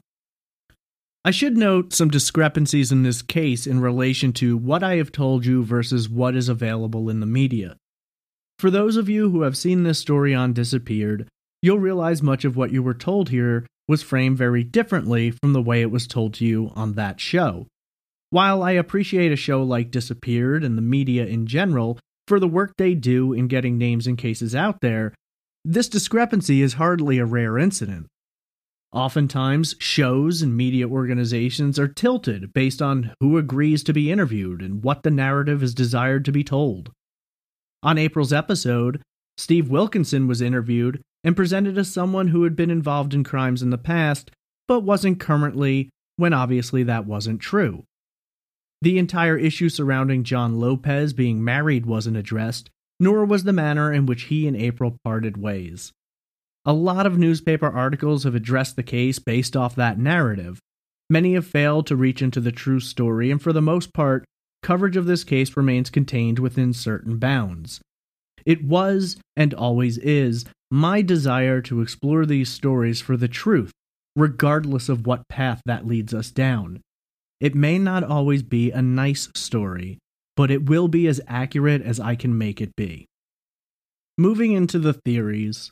I should note some discrepancies in this case in relation to what I have told you versus what is available in the media. For those of you who have seen this story on Disappeared, you'll realize much of what you were told here was framed very differently from the way it was told to you on that show. While I appreciate a show like Disappeared and the media in general for the work they do in getting names and cases out there, this discrepancy is hardly a rare incident. Oftentimes, shows and media organizations are tilted based on who agrees to be interviewed and what the narrative is desired to be told. On April's episode, Steve Wilkinson was interviewed and presented as someone who had been involved in crimes in the past, but wasn't currently, when obviously that wasn't true. The entire issue surrounding John Lopez being married wasn't addressed, nor was the manner in which he and April parted ways. A lot of newspaper articles have addressed the case based off that narrative. Many have failed to reach into the true story, and for the most part, coverage of this case remains contained within certain bounds. It was, and always is, my desire to explore these stories for the truth, regardless of what path that leads us down. It may not always be a nice story, but it will be as accurate as I can make it be. Moving into the theories,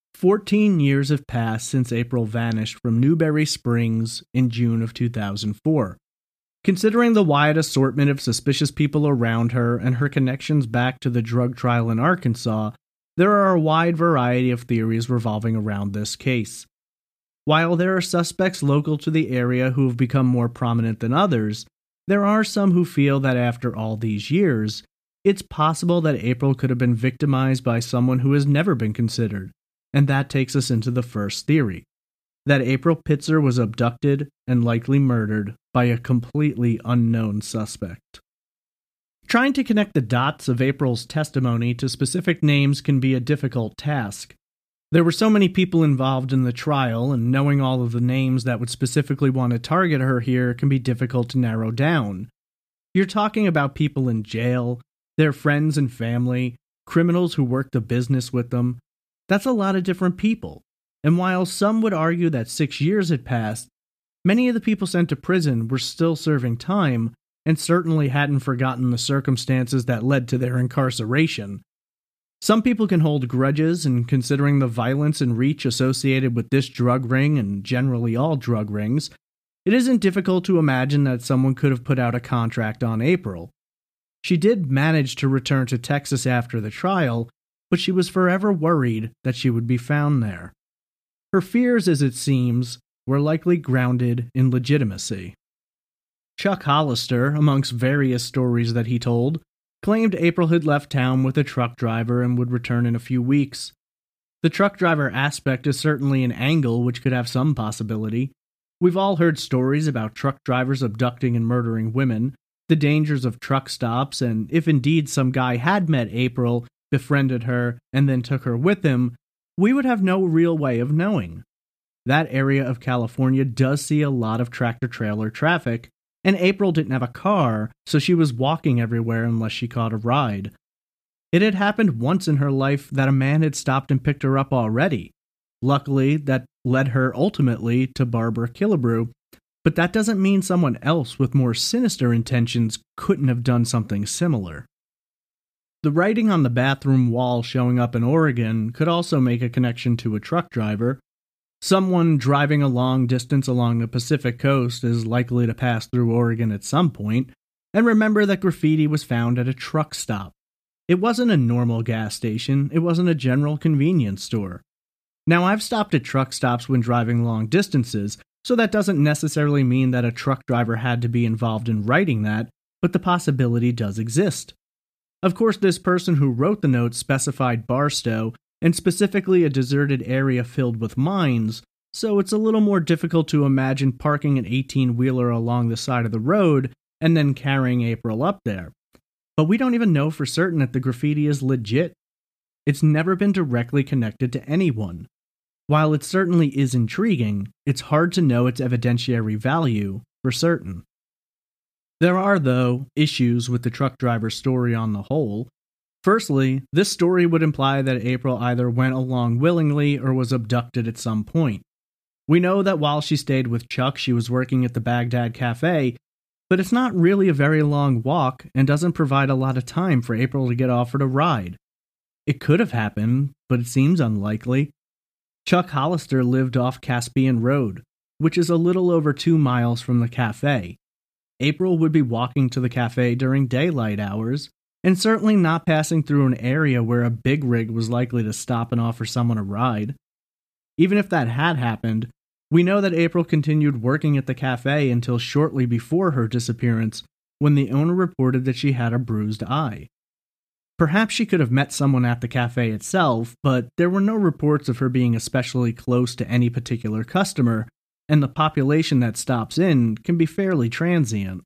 14 years have passed since April vanished from Newberry Springs in June of 2004. Considering the wide assortment of suspicious people around her and her connections back to the drug trial in Arkansas, there are a wide variety of theories revolving around this case. While there are suspects local to the area who have become more prominent than others, there are some who feel that after all these years, it's possible that April could have been victimized by someone who has never been considered. And that takes us into the first theory. that April Pitzer was abducted and likely murdered by a completely unknown suspect. Trying to connect the dots of April's testimony to specific names can be a difficult task. There were so many people involved in the trial, and knowing all of the names that would specifically want to target her here can be difficult to narrow down. You're talking about people in jail, their friends and family, criminals who worked the business with them. That's a lot of different people. And while some would argue that 6 years had passed, many of the people sent to prison were still serving time and certainly hadn't forgotten the circumstances that led to their incarceration. Some people can hold grudges, and considering the violence and reach associated with this drug ring and generally all drug rings, it isn't difficult to imagine that someone could have put out a contract on April. She did manage to return to Texas after the trial, but she was forever worried that she would be found there. Her fears, as it seems, were likely grounded in legitimacy. Chuck Hollister, amongst various stories that he told, claimed April had left town with a truck driver and would return in a few weeks. The truck driver aspect is certainly an angle which could have some possibility. We've all heard stories about truck drivers abducting and murdering women, the dangers of truck stops, and if indeed some guy had met April, befriended her, and then took her with him, we would have no real way of knowing. That area of California does see a lot of tractor-trailer traffic, and April didn't have a car, so she was walking everywhere unless she caught a ride. It had happened once in her life that a man had stopped and picked her up already. Luckily, that led her ultimately to Barbara Killebrew, but that doesn't mean someone else with more sinister intentions couldn't have done something similar. The writing on the bathroom wall showing up in Oregon could also make a connection to a truck driver. Someone driving a long distance along the Pacific coast is likely to pass through Oregon at some point, and remember that graffiti was found at a truck stop. It wasn't a normal gas station, it wasn't a general convenience store. Now, I've stopped at truck stops when driving long distances, so that doesn't necessarily mean that a truck driver had to be involved in writing that, but the possibility does exist. Of course, this person who wrote the note specified Barstow, and specifically a deserted area filled with mines, so it's a little more difficult to imagine parking an 18-wheeler along the side of the road and then carrying April up there. But we don't even know for certain that the graffiti is legit. It's never been directly connected to anyone. While it certainly is intriguing, it's hard to know its evidentiary value for certain. There are, though, issues with the truck driver's story on the whole. Firstly, this story would imply that April either went along willingly or was abducted at some point. We know that while she stayed with Chuck, she was working at the Baghdad Cafe, but it's not really a very long walk and doesn't provide a lot of time for April to get offered a ride. It could have happened, but it seems unlikely. Chuck Hollister lived off Caspian Road, which is a little over 2 miles from the cafe. April would be walking to the cafe during daylight hours, and certainly not passing through an area where a big rig was likely to stop and offer someone a ride. Even if that had happened, we know that April continued working at the cafe until shortly before her disappearance, when the owner reported that she had a bruised eye. Perhaps she could have met someone at the cafe itself, but there were no reports of her being especially close to any particular customer, and the population that stops in can be fairly transient.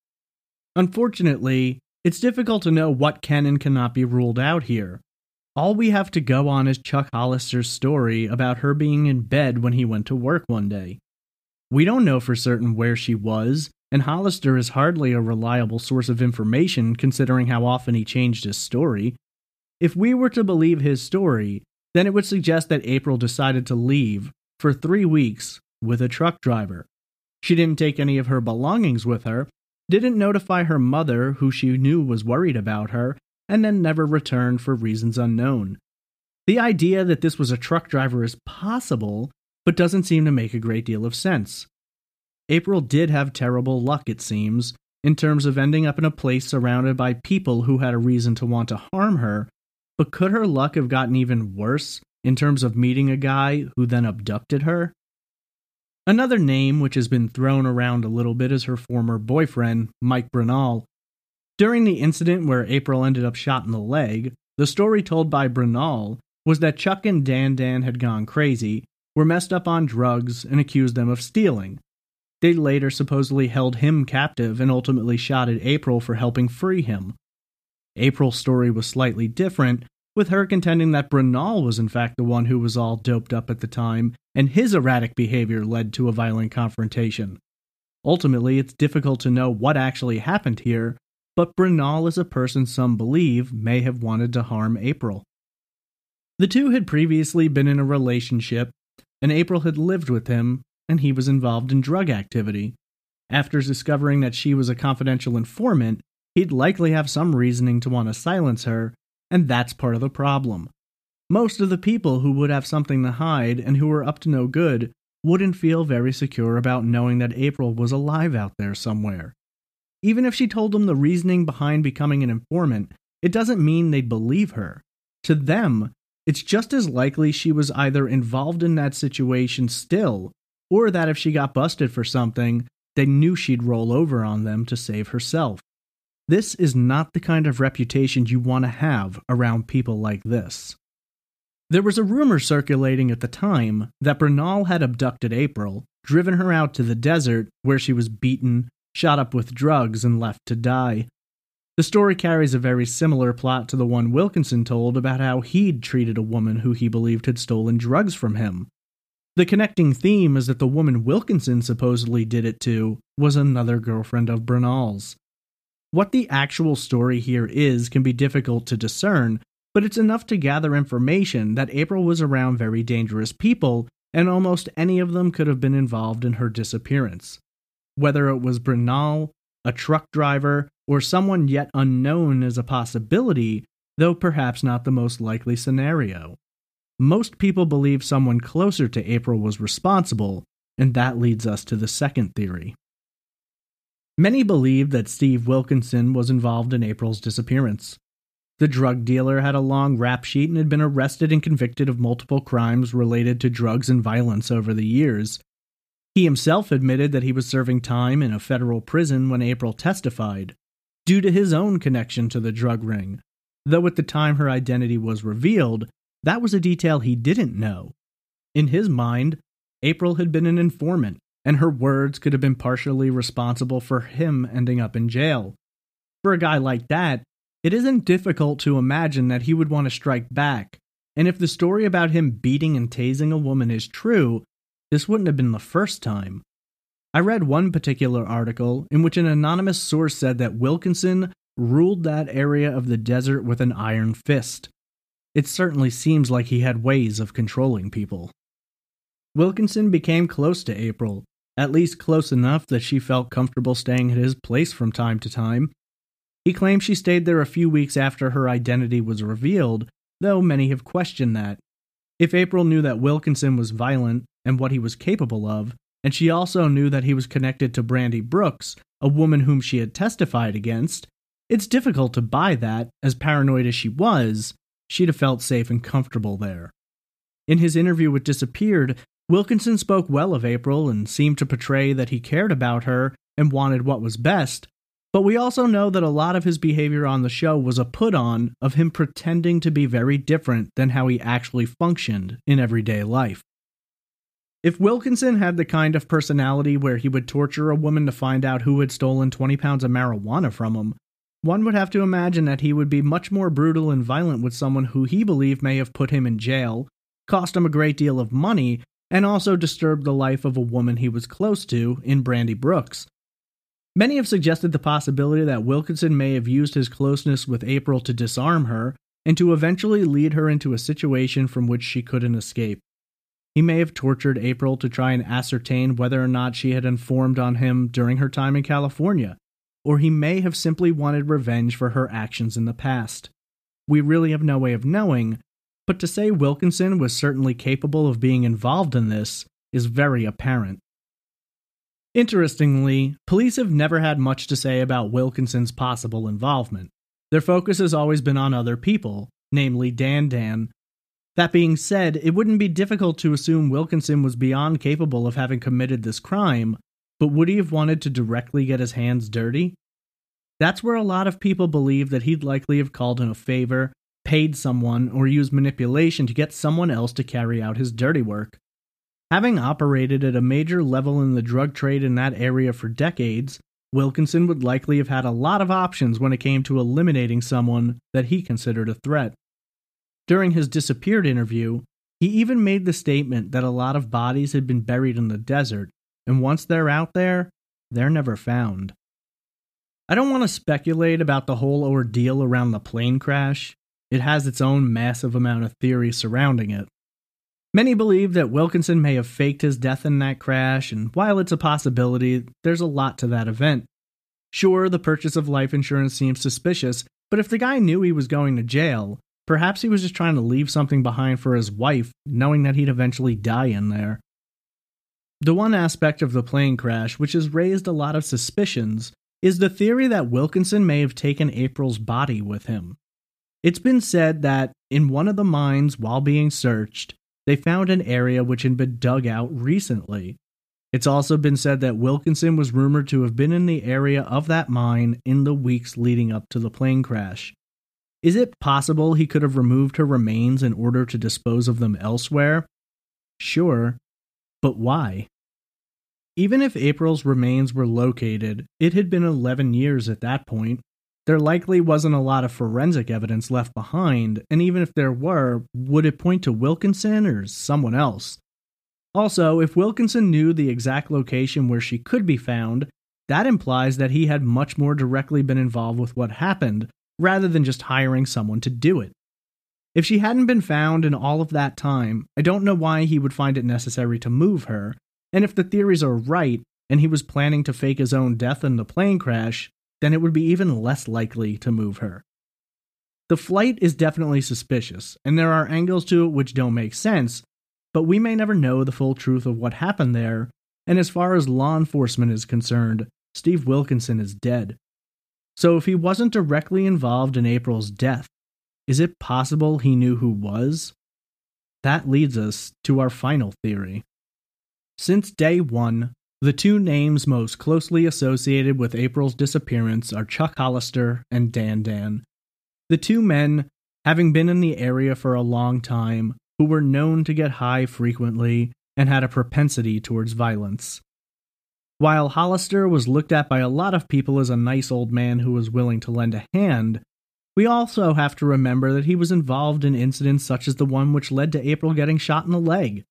Unfortunately, it's difficult to know what can and cannot be ruled out here. All we have to go on is Chuck Hollister's story about her being in bed when he went to work one day. We don't know for certain where she was, and Hollister is hardly a reliable source of information considering how often he changed his story. If we were to believe his story, then it would suggest that April decided to leave for 3 weeks with a truck driver. She didn't take any of her belongings with her, didn't notify her mother, who she knew was worried about her, and then never returned for reasons unknown. The idea that this was a truck driver is possible, but doesn't seem to make a great deal of sense. April did have terrible luck, it seems, in terms of ending up in a place surrounded by people who had a reason to want to harm her, but could her luck have gotten even worse in terms of meeting a guy who then abducted her? Another name which has been thrown around a little bit is her former boyfriend, Mike Bernal. During the incident where April ended up shot in the leg, the story told by Bernal was that Chuck and Dan had gone crazy, were messed up on drugs and accused them of stealing. They later supposedly held him captive and ultimately shot at April for helping free him. April's story was slightly different, with her contending that Bernal was in fact the one who was all doped up at the time, and his erratic behavior led to a violent confrontation. Ultimately, it's difficult to know what actually happened here, but Bernal is a person some believe may have wanted to harm April. The two had previously been in a relationship, and April had lived with him, and he was involved in drug activity. After discovering that she was a confidential informant, he'd likely have some reasoning to want to silence her, and that's part of the problem. Most of the people who would have something to hide and who were up to no good wouldn't feel very secure about knowing that April was alive out there somewhere. Even if she told them the reasoning behind becoming an informant, it doesn't mean they'd believe her. To them, it's just as likely she was either involved in that situation still, or that if she got busted for something, they knew she'd roll over on them to save herself. This is not the kind of reputation you want to have around people like this. There was a rumor circulating at the time that Bernal had abducted April, driven her out to the desert where she was beaten, shot up with drugs, and left to die. The story carries a very similar plot to the one Wilkinson told about how he'd treated a woman who he believed had stolen drugs from him. The connecting theme is that the woman Wilkinson supposedly did it to was another girlfriend of Bernal's. What the actual story here is can be difficult to discern, but it's enough to gather information that April was around very dangerous people, and almost any of them could have been involved in her disappearance. Whether it was Bernal, a truck driver, or someone yet unknown is a possibility, though perhaps not the most likely scenario. Most people believe someone closer to April was responsible, and that leads us to the second theory. Many believe that Steve Wilkinson was involved in April's disappearance. The drug dealer had a long rap sheet and had been arrested and convicted of multiple crimes related to drugs and violence over the years. He himself admitted that he was serving time in a federal prison when April testified, due to his own connection to the drug ring, though at the time her identity was revealed, that was a detail he didn't know. In his mind, April had been an informant, and her words could have been partially responsible for him ending up in jail. For a guy like that, it isn't difficult to imagine that he would want to strike back, and if the story about him beating and tasing a woman is true, this wouldn't have been the first time. I read one particular article in which an anonymous source said that Wilkinson ruled that area of the desert with an iron fist. It certainly seems like he had ways of controlling people. Wilkinson became close to April, at least close enough that she felt comfortable staying at his place from time to time. He claimed she stayed there a few weeks after her identity was revealed, though many have questioned that. If April knew that Wilkinson was violent and what he was capable of, and she also knew that he was connected to Brandy Brooks, a woman whom she had testified against, it's difficult to buy that, as paranoid as she was, she'd have felt safe and comfortable there. In his interview with Disappeared, Wilkinson spoke well of April and seemed to portray that he cared about her and wanted what was best, but we also know that a lot of his behavior on the show was a put-on of him pretending to be very different than how he actually functioned in everyday life. If Wilkinson had the kind of personality where he would torture a woman to find out who had stolen 20 pounds of marijuana from him, one would have to imagine that he would be much more brutal and violent with someone who he believed may have put him in jail, cost him a great deal of money, and also disturbed the life of a woman he was close to in Brandy Brooks. Many have suggested the possibility that Wilkinson may have used his closeness with April to disarm her and to eventually lead her into a situation from which she couldn't escape. He may have tortured April to try and ascertain whether or not she had informed on him during her time in California, or he may have simply wanted revenge for her actions in the past. We really have no way of knowing, but to say Wilkinson was certainly capable of being involved in this is very apparent. Interestingly, police have never had much to say about Wilkinson's possible involvement. Their focus has always been on other people, namely Dan. That being said, it wouldn't be difficult to assume Wilkinson was beyond capable of having committed this crime, but would he have wanted to directly get his hands dirty? That's where a lot of people believe that he'd likely have called in a favor, paid someone, or used manipulation to get someone else to carry out his dirty work. Having operated at a major level in the drug trade in that area for decades, Wilkinson would likely have had a lot of options when it came to eliminating someone that he considered a threat. During his disappeared interview, he even made the statement that a lot of bodies had been buried in the desert, and once they're out there, they're never found. I don't want to speculate about the whole ordeal around the plane crash. It has its own massive amount of theory surrounding it. Many believe that Wilkinson may have faked his death in that crash, and while it's a possibility, there's a lot to that event. Sure, the purchase of life insurance seems suspicious, but if the guy knew he was going to jail, perhaps he was just trying to leave something behind for his wife, knowing that he'd eventually die in there. The one aspect of the plane crash which has raised a lot of suspicions is the theory that Wilkinson may have taken April's body with him. It's been said that, in one of the mines while being searched, they found an area which had been dug out recently. It's also been said that Wilkinson was rumored to have been in the area of that mine in the weeks leading up to the plane crash. Is it possible he could have removed her remains in order to dispose of them elsewhere? Sure, but why? Even if April's remains were located, it had been 11 years at that point. There likely wasn't a lot of forensic evidence left behind, and even if there were, would it point to Wilkinson or someone else? Also, if Wilkinson knew the exact location where she could be found, that implies that he had much more directly been involved with what happened, rather than just hiring someone to do it. If she hadn't been found in all of that time, I don't know why he would find it necessary to move her, and if the theories are right, and he was planning to fake his own death in the plane crash, then it would be even less likely to move her. The flight is definitely suspicious, and there are angles to it which don't make sense, but we may never know the full truth of what happened there, and as far as law enforcement is concerned, Steve Wilkinson is dead. So if he wasn't directly involved in April's death, is it possible he knew who was? That leads us to our final theory. Since day one, the two names most closely associated with April's disappearance are Chuck Hollister and Dan Dan. The two men, having been in the area for a long time, who were known to get high frequently and had a propensity towards violence. While Hollister was looked at by a lot of people as a nice old man who was willing to lend a hand, we also have to remember that he was involved in incidents such as the one which led to April getting shot in the leg.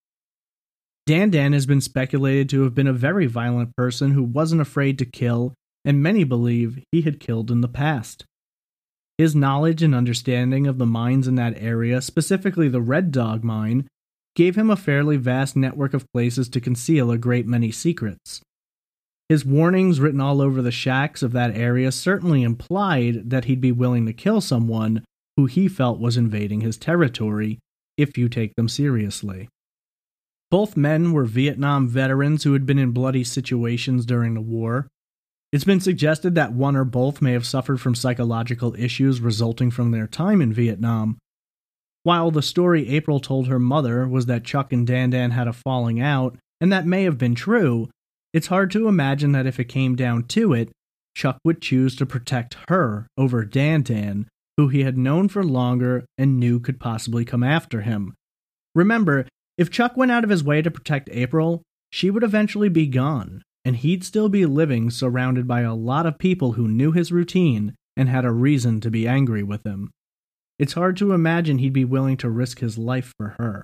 Dan Dan has been speculated to have been a very violent person who wasn't afraid to kill, and many believe he had killed in the past. His knowledge and understanding of the mines in that area, specifically the Red Dog mine, gave him a fairly vast network of places to conceal a great many secrets. His warnings written all over the shacks of that area certainly implied that he'd be willing to kill someone who he felt was invading his territory, if you take them seriously. Both men were Vietnam veterans who had been in bloody situations during the war. It's been suggested that one or both may have suffered from psychological issues resulting from their time in Vietnam. While the story April told her mother was that Chuck and Dan Dan had a falling out, and that may have been true, it's hard to imagine that if it came down to it, Chuck would choose to protect her over Dan Dan, who he had known for longer and knew could possibly come after him. Remember, if Chuck went out of his way to protect April, she would eventually be gone, and he'd still be living surrounded by a lot of people who knew his routine and had a reason to be angry with him. It's hard to imagine he'd be willing to risk his life for her.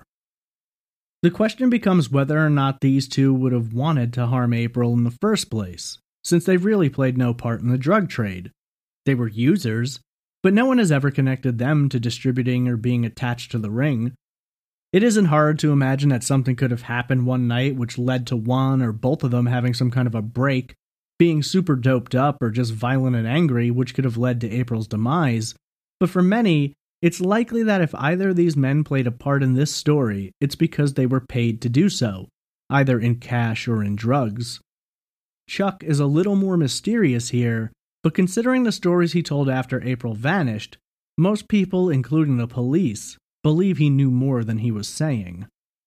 The question becomes whether or not these two would have wanted to harm April in the first place, since they really played no part in the drug trade. They were users, but no one has ever connected them to distributing or being attached to the ring. It isn't hard to imagine that something could have happened one night which led to one or both of them having some kind of a break, being super doped up or just violent and angry, which could have led to April's demise. But for many, it's likely that if either of these men played a part in this story, it's because they were paid to do so, either in cash or in drugs. Chuck is a little more mysterious here, but considering the stories he told after April vanished, most people, including the police, believe he knew more than he was saying.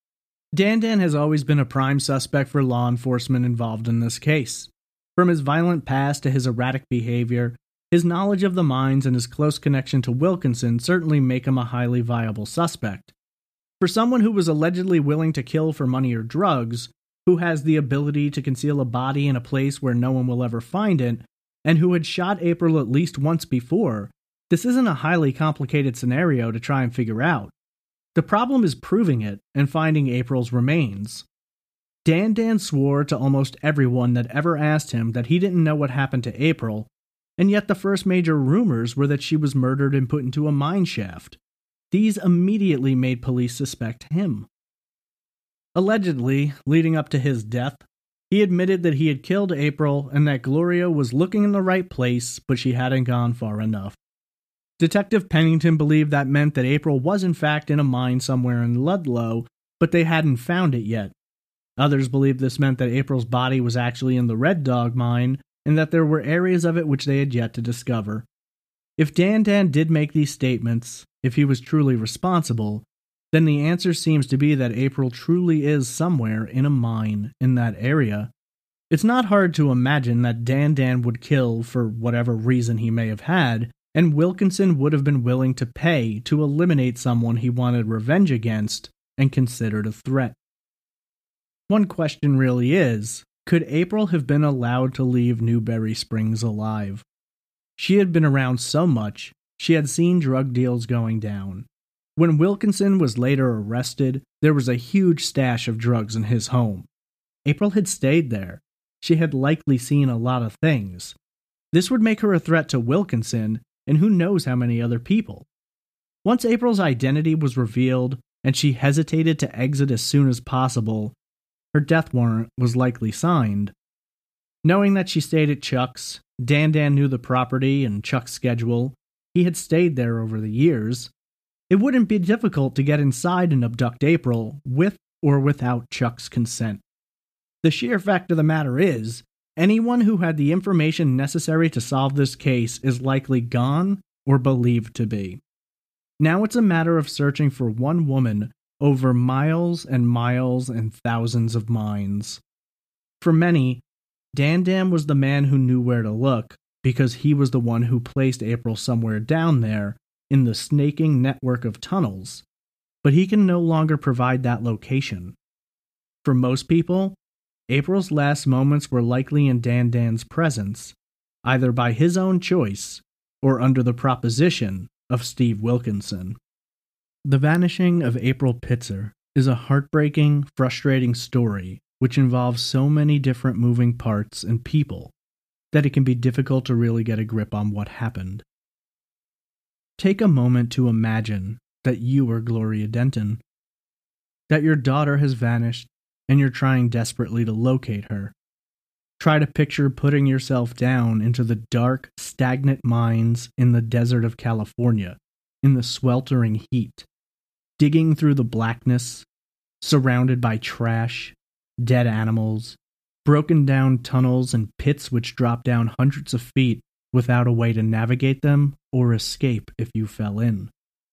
Dan Dan has always been a prime suspect for law enforcement involved in this case. From his violent past to his erratic behavior, his knowledge of the mines and his close connection to Wilkinson certainly make him a highly viable suspect. For someone who was allegedly willing to kill for money or drugs, who has the ability to conceal a body in a place where no one will ever find it, and who had shot April at least once before, this isn't a highly complicated scenario to try and figure out. The problem is proving it and finding April's remains. Dan swore to almost everyone that ever asked him that he didn't know what happened to April, and yet the first major rumors were that she was murdered and put into a mine shaft. These immediately made police suspect him. Allegedly, leading up to his death, he admitted that he had killed April and that Gloria was looking in the right place, but she hadn't gone far enough. Detective Pennington believed that meant that April was in fact in a mine somewhere in Ludlow, but they hadn't found it yet. Others believed this meant that April's body was actually in the Red Dog mine, and that there were areas of it which they had yet to discover. If Dan did make these statements, if he was truly responsible, then the answer seems to be that April truly is somewhere in a mine in that area. It's not hard to imagine that Dan would kill for whatever reason he may have had, and Wilkinson would have been willing to pay to eliminate someone he wanted revenge against and considered a threat. One question really is, could April have been allowed to leave Newberry Springs alive? She had been around so much, she had seen drug deals going down. When Wilkinson was later arrested, there was a huge stash of drugs in his home. April had stayed there. She had likely seen a lot of things. This would make her a threat to Wilkinson, and who knows how many other people. Once April's identity was revealed, and she hesitated to exit as soon as possible, her death warrant was likely signed. Knowing that she stayed at Chuck's, Dan knew the property and Chuck's schedule. He had stayed there over the years. It wouldn't be difficult to get inside and abduct April, with or without Chuck's consent. The sheer fact of the matter is, anyone who had the information necessary to solve this case is likely gone or believed to be. Now it's a matter of searching for one woman over miles and miles and thousands of mines. For many, Dan was the man who knew where to look, because he was the one who placed April somewhere down there in the snaking network of tunnels, but he can no longer provide that location. For most people, April's last moments were likely in Dan's presence, either by his own choice or under the proposition of Steve Wilkinson. The vanishing of April Pitzer is a heartbreaking, frustrating story which involves so many different moving parts and people that it can be difficult to really get a grip on what happened. Take a moment to imagine that you are Gloria Denton, that your daughter has vanished and you're trying desperately to locate her. Try to picture putting yourself down into the dark, stagnant mines in the desert of California, in the sweltering heat, digging through the blackness, surrounded by trash, dead animals, broken down tunnels and pits which drop down hundreds of feet without a way to navigate them or escape if you fell in.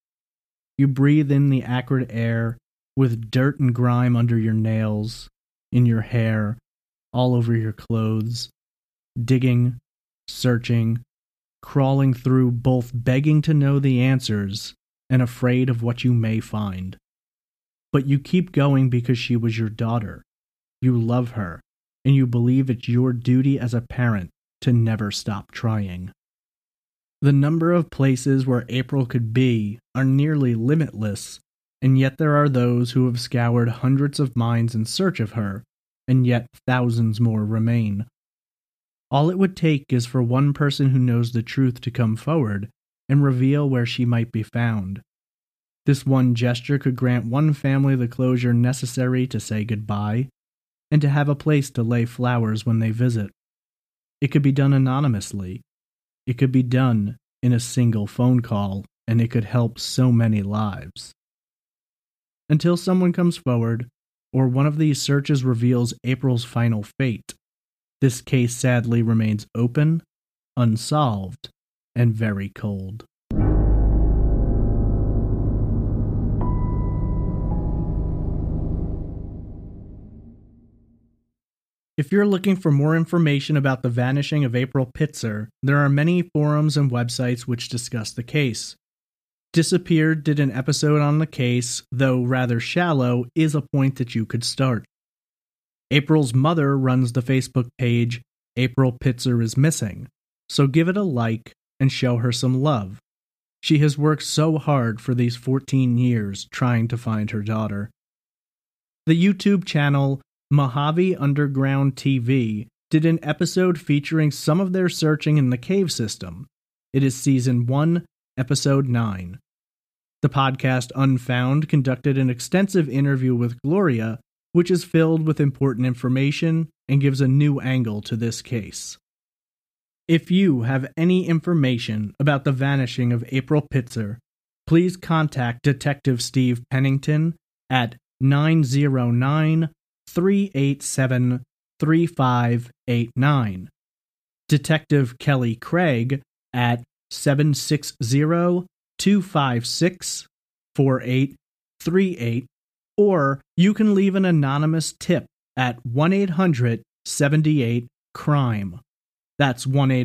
You breathe in the acrid air with dirt and grime under your nails, in your hair, all over your clothes, digging, searching, crawling through, both begging to know the answers and afraid of what you may find. But you keep going because she was your daughter. You love her, and you believe it's your duty as a parent to never stop trying. The number of places where April could be are nearly limitless, and yet there are those who have scoured hundreds of mines in search of her, and yet thousands more remain. All it would take is for one person who knows the truth to come forward and reveal where she might be found. This one gesture could grant one family the closure necessary to say goodbye, and to have a place to lay flowers when they visit. It could be done anonymously. It could be done in a single phone call, and it could help so many lives. Until someone comes forward, or one of these searches reveals April's final fate, this case sadly remains open, unsolved, and very cold. If you're looking for more information about the vanishing of April Pitzer, there are many forums and websites which discuss the case. Disappeared did an episode on the case, though rather shallow, is a point that you could start. April's mother runs the Facebook page April Pitzer is Missing, so give it a like and show her some love. She has worked so hard for these 14 years trying to find her daughter. The YouTube channel Mojave Underground TV did an episode featuring some of their searching in the cave system. It is Season 1, Episode 9. The podcast Unfound conducted an extensive interview with Gloria, which is filled with important information and gives a new angle to this case. If you have any information about the vanishing of April Pitzer, please contact Detective Steve Pennington at 909-387-3589, Detective Kelly Craig at 760-256-4838, or you can leave an anonymous tip at 1-800-78-CRIME. That's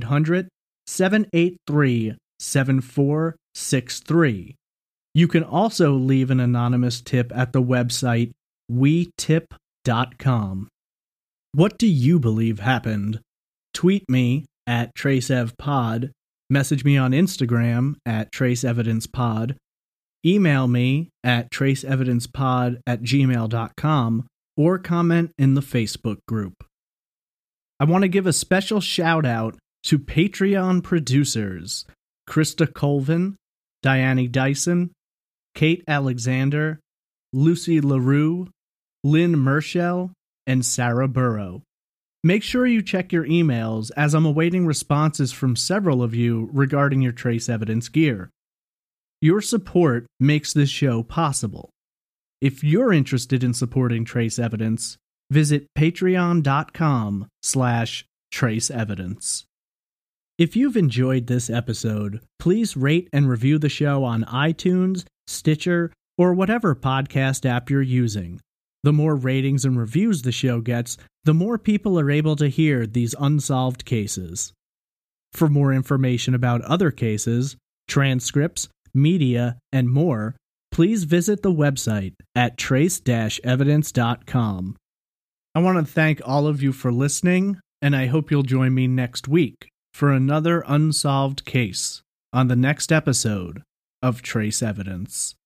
1-800-783-7463. You can also leave an anonymous tip at the website WeTip.com. What do you believe happened? Tweet me at TraceEvPod, message me on Instagram at TraceEvidencePod, email me at traceevidencepod@gmail.com, or comment in the Facebook group. I want to give a special shout out to Patreon producers Krista Colvin, Diane Dyson, Kate Alexander, Lucy LaRue, Lynn Mershell, and Sarah Burrow. Make sure you check your emails, as I'm awaiting responses from several of you regarding your Trace Evidence gear. Your support makes this show possible. If you're interested in supporting Trace Evidence, visit patreon.com/traceevidence. If you've enjoyed this episode, please rate and review the show on iTunes, Stitcher, or whatever podcast app you're using. The more ratings and reviews the show gets, the more people are able to hear these unsolved cases. For more information about other cases, transcripts, media, and more, please visit the website at trace-evidence.com. I want to thank all of you for listening, and I hope you'll join me next week for another unsolved case on the next episode of Trace Evidence.